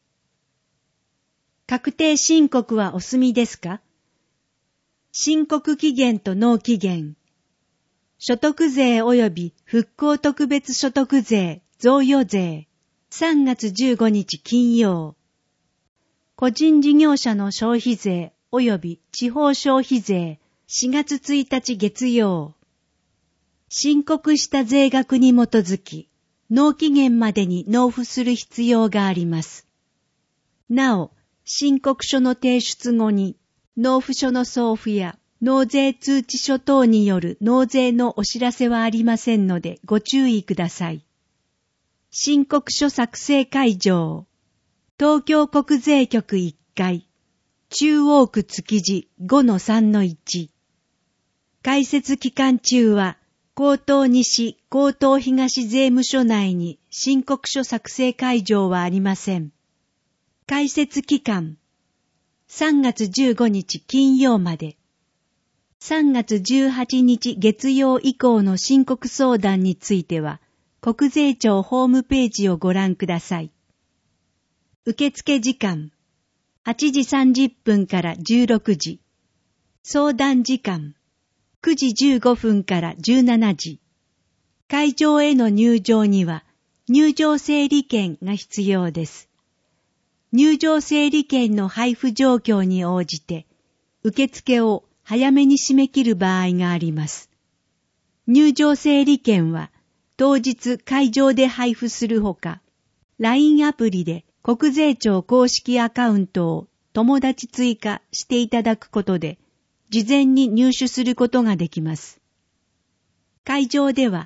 確定申告はお済みですか？申告期限と納期限。所得税及び復興特別所得税、贈与税。3月15日金曜。個人事業者の消費税及び地方消費税。4月1日月曜。申告した税額に基づき、納期限までに納付する必要があります。なお、申告書の提出後に、納付書の送付や納税通知書等による納税のお知らせはありませんのでご注意ください。申告書作成会場。東京国税局1階。中央区築地 5-3-1。開設期間中は、江東西、江東東税務署内に申告書作成会場はありません。開設期間、3月15日金曜まで。3月18日月曜以降の申告相談については、国税庁ホームページをご覧ください。受付時間、8時30分から16時。相談時間、9時15分から17時。会場への入場には入場整理券が必要です。入場整理券の配布状況に応じて受付を早めに締め切る場合があります。入場整理券は当日会場で配布するほか、LINE アプリで国税庁公式アカウントを友達追加していただくことで、事前に入手することができます。会場では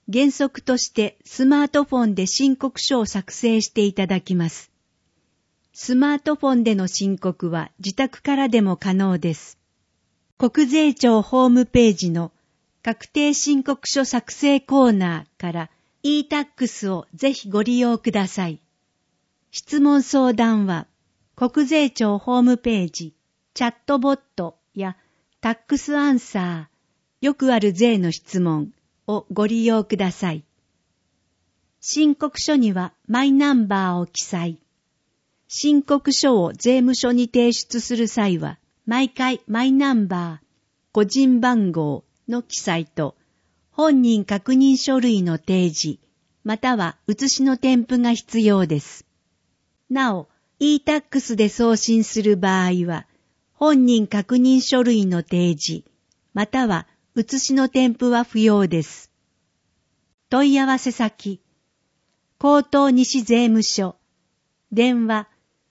原則としてスマートフォンで申告書を作成していただきます。スマートフォンでの申告は自宅からでも可能です。国税庁ホームページの確定申告書作成コーナーから e-tax をぜひご利用ください。質問相談は国税庁ホームページ、チャットボットやタックスアンサー、よくある税の質問をご利用ください。申告書にはマイナンバーを記載。申告書を税務署に提出する際は、毎回マイナンバー、個人番号の記載と、本人確認書類の提示、または写しの添付が必要です。なお、e-tax で送信する場合は、本人確認書類の提示、または写しの添付は不要です。問い合わせ先、江東西税務署、電話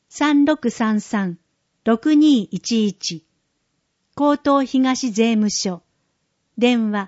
3633-6211、江東東税務署、電話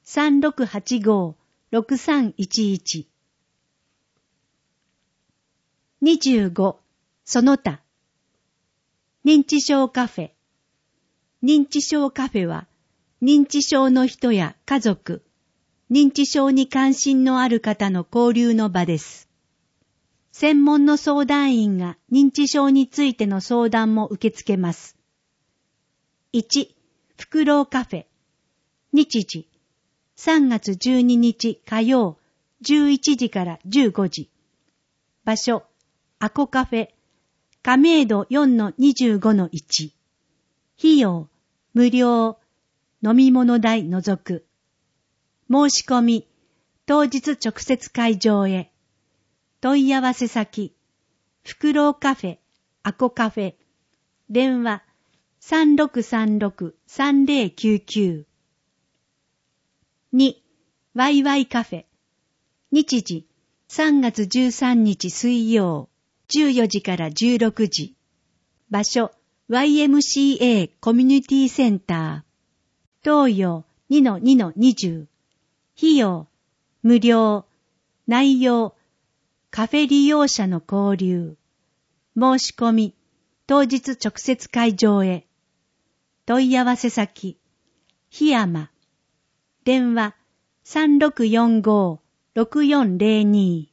3685-6311。25、その他。認知症カフェ。認知症カフェは、認知症の人や家族、認知症に関心のある方の交流の場です。専門の相談員が認知症についての相談も受け付けます。1、フクロウカフェ。日時、3月12日火曜、11時から15時。場所、アコカフェ。亀戸 4-25-1。費用、無料。飲み物代除く。申し込み、当日直接会場へ。問い合わせ先、フクロウカフェ、アコカフェ。電話、3636-3099。2、ワイワイカフェ。日時、3月13日水曜、14時から16時。場所、YMCA コミュニティセンター。東洋 2-2-20。費用、無料。内容、カフェ利用者の交流。申し込み、当日直接会場へ。問い合わせ先、檜山。電話、3645-6402。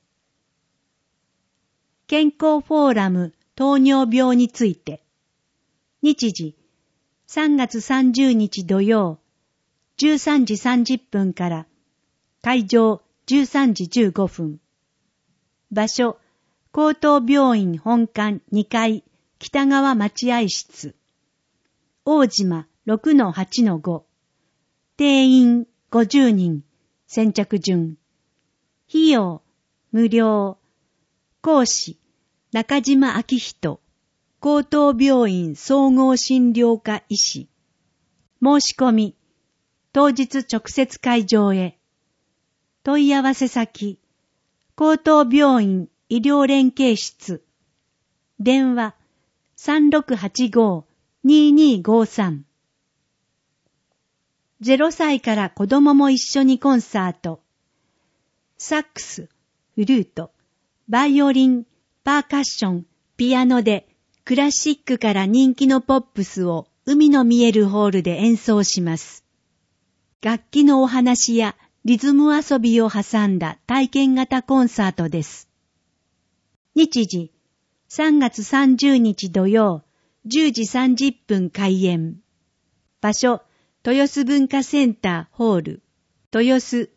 健康フォーラム糖尿病について。日時、3月30日土曜、13時30分から、会場13時15分。場所、江東病院本館2階北側待合室。大島 6-8-5。定員50人。先着順。費用、無料。講師、中島明人。江東病院総合診療科医師。申し込み、当日直接会場へ。問い合わせ先、江東病院医療連携室。電話、3685-2253。0歳から子供も一緒にコンサート。サックス、フルート、バイオリン、パーカッション、ピアノでクラシックから人気のポップスを海の見えるホールで演奏します。楽器のお話やリズム遊びを挟んだ体験型コンサートです。日時、3月30日土曜、10時30分開演。場所、豊洲文化センターホール、豊洲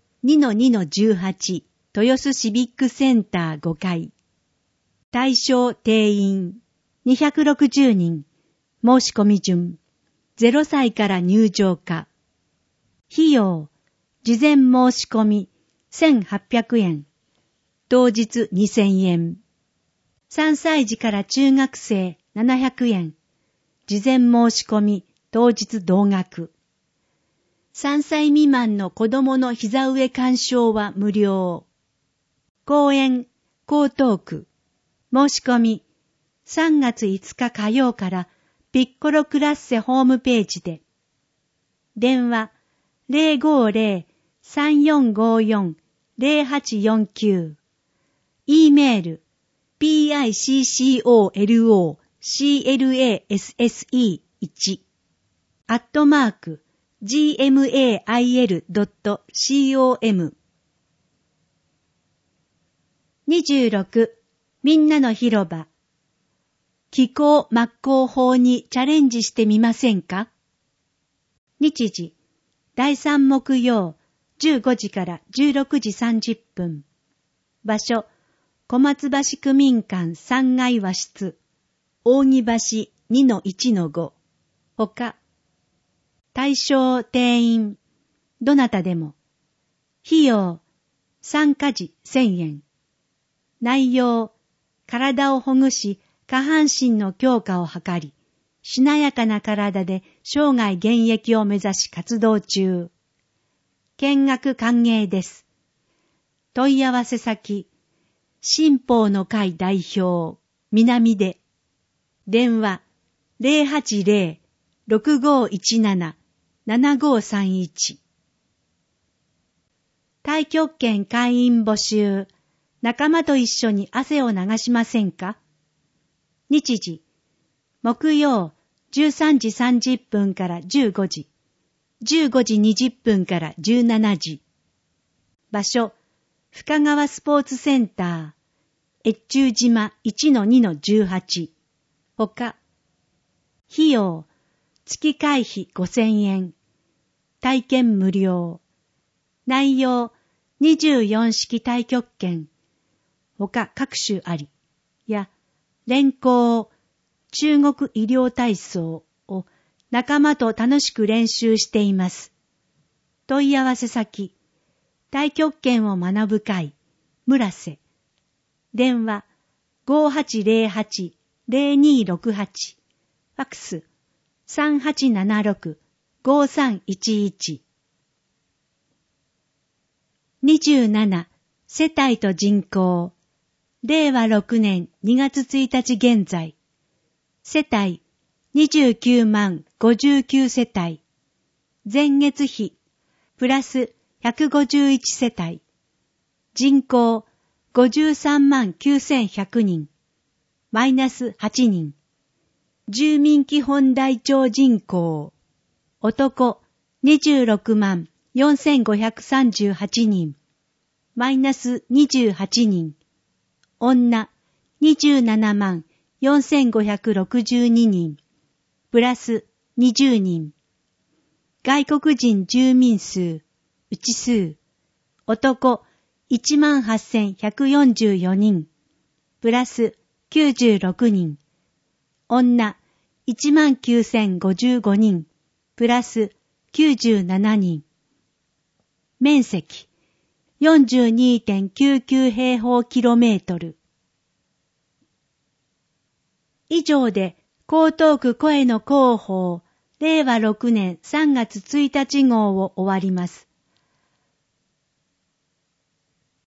2-2-18、豊洲シビックセンター5階。対象定員260人。申し込み順。0歳から入場可。費用、事前申し込み1800円。当日2000円。3歳児から中学生700円。事前申し込み当日同額。3歳未満の子供の膝上鑑賞は無料。公園、江東区。申し込み、3月5日火曜からピッコロクラッセホームページで。電話、050-3454-1234。 0849 E メール piccolo/classe1 @gmail.com 26. みんなの広場気候抹香法にチャレンジしてみませんか？日時第3木曜15時から16時30分場所小松橋区民館3階和室扇橋 2-1-5 ほか対象定員どなたでも費用参加時1000円内容体をほぐし下半身の強化を図りしなやかな体で生涯現役を目指し活動中見学歓迎です問い合わせ先新報の会代表南出電話 080-6517-7531 太極拳会員募集仲間と一緒に汗を流しませんか？日時木曜13時30分から15時15時20分から17時場所深川スポーツセンター越中島 1-2-18 ほか費用月会費5000円体験無料内容24式太極拳ほか各種ありや連行中国医療体操を仲間と楽しく練習しています。問い合わせ先太極拳を学ぶ会村瀬電話 5808-0268 ファクス 3876-5311 27世帯と人口令和6年2月1日現在世帯29万59世帯前月比プラス151世帯人口53万9100人マイナス8人住民基本台帳人口男26万4538人マイナス28人女27万4562人プラス20人外国人住民数うち数男18,144人プラス96人女19,055人プラス97人面積 42.99 平方キロメートル以上で江東区声の広報令和6年3月1日号を終わります。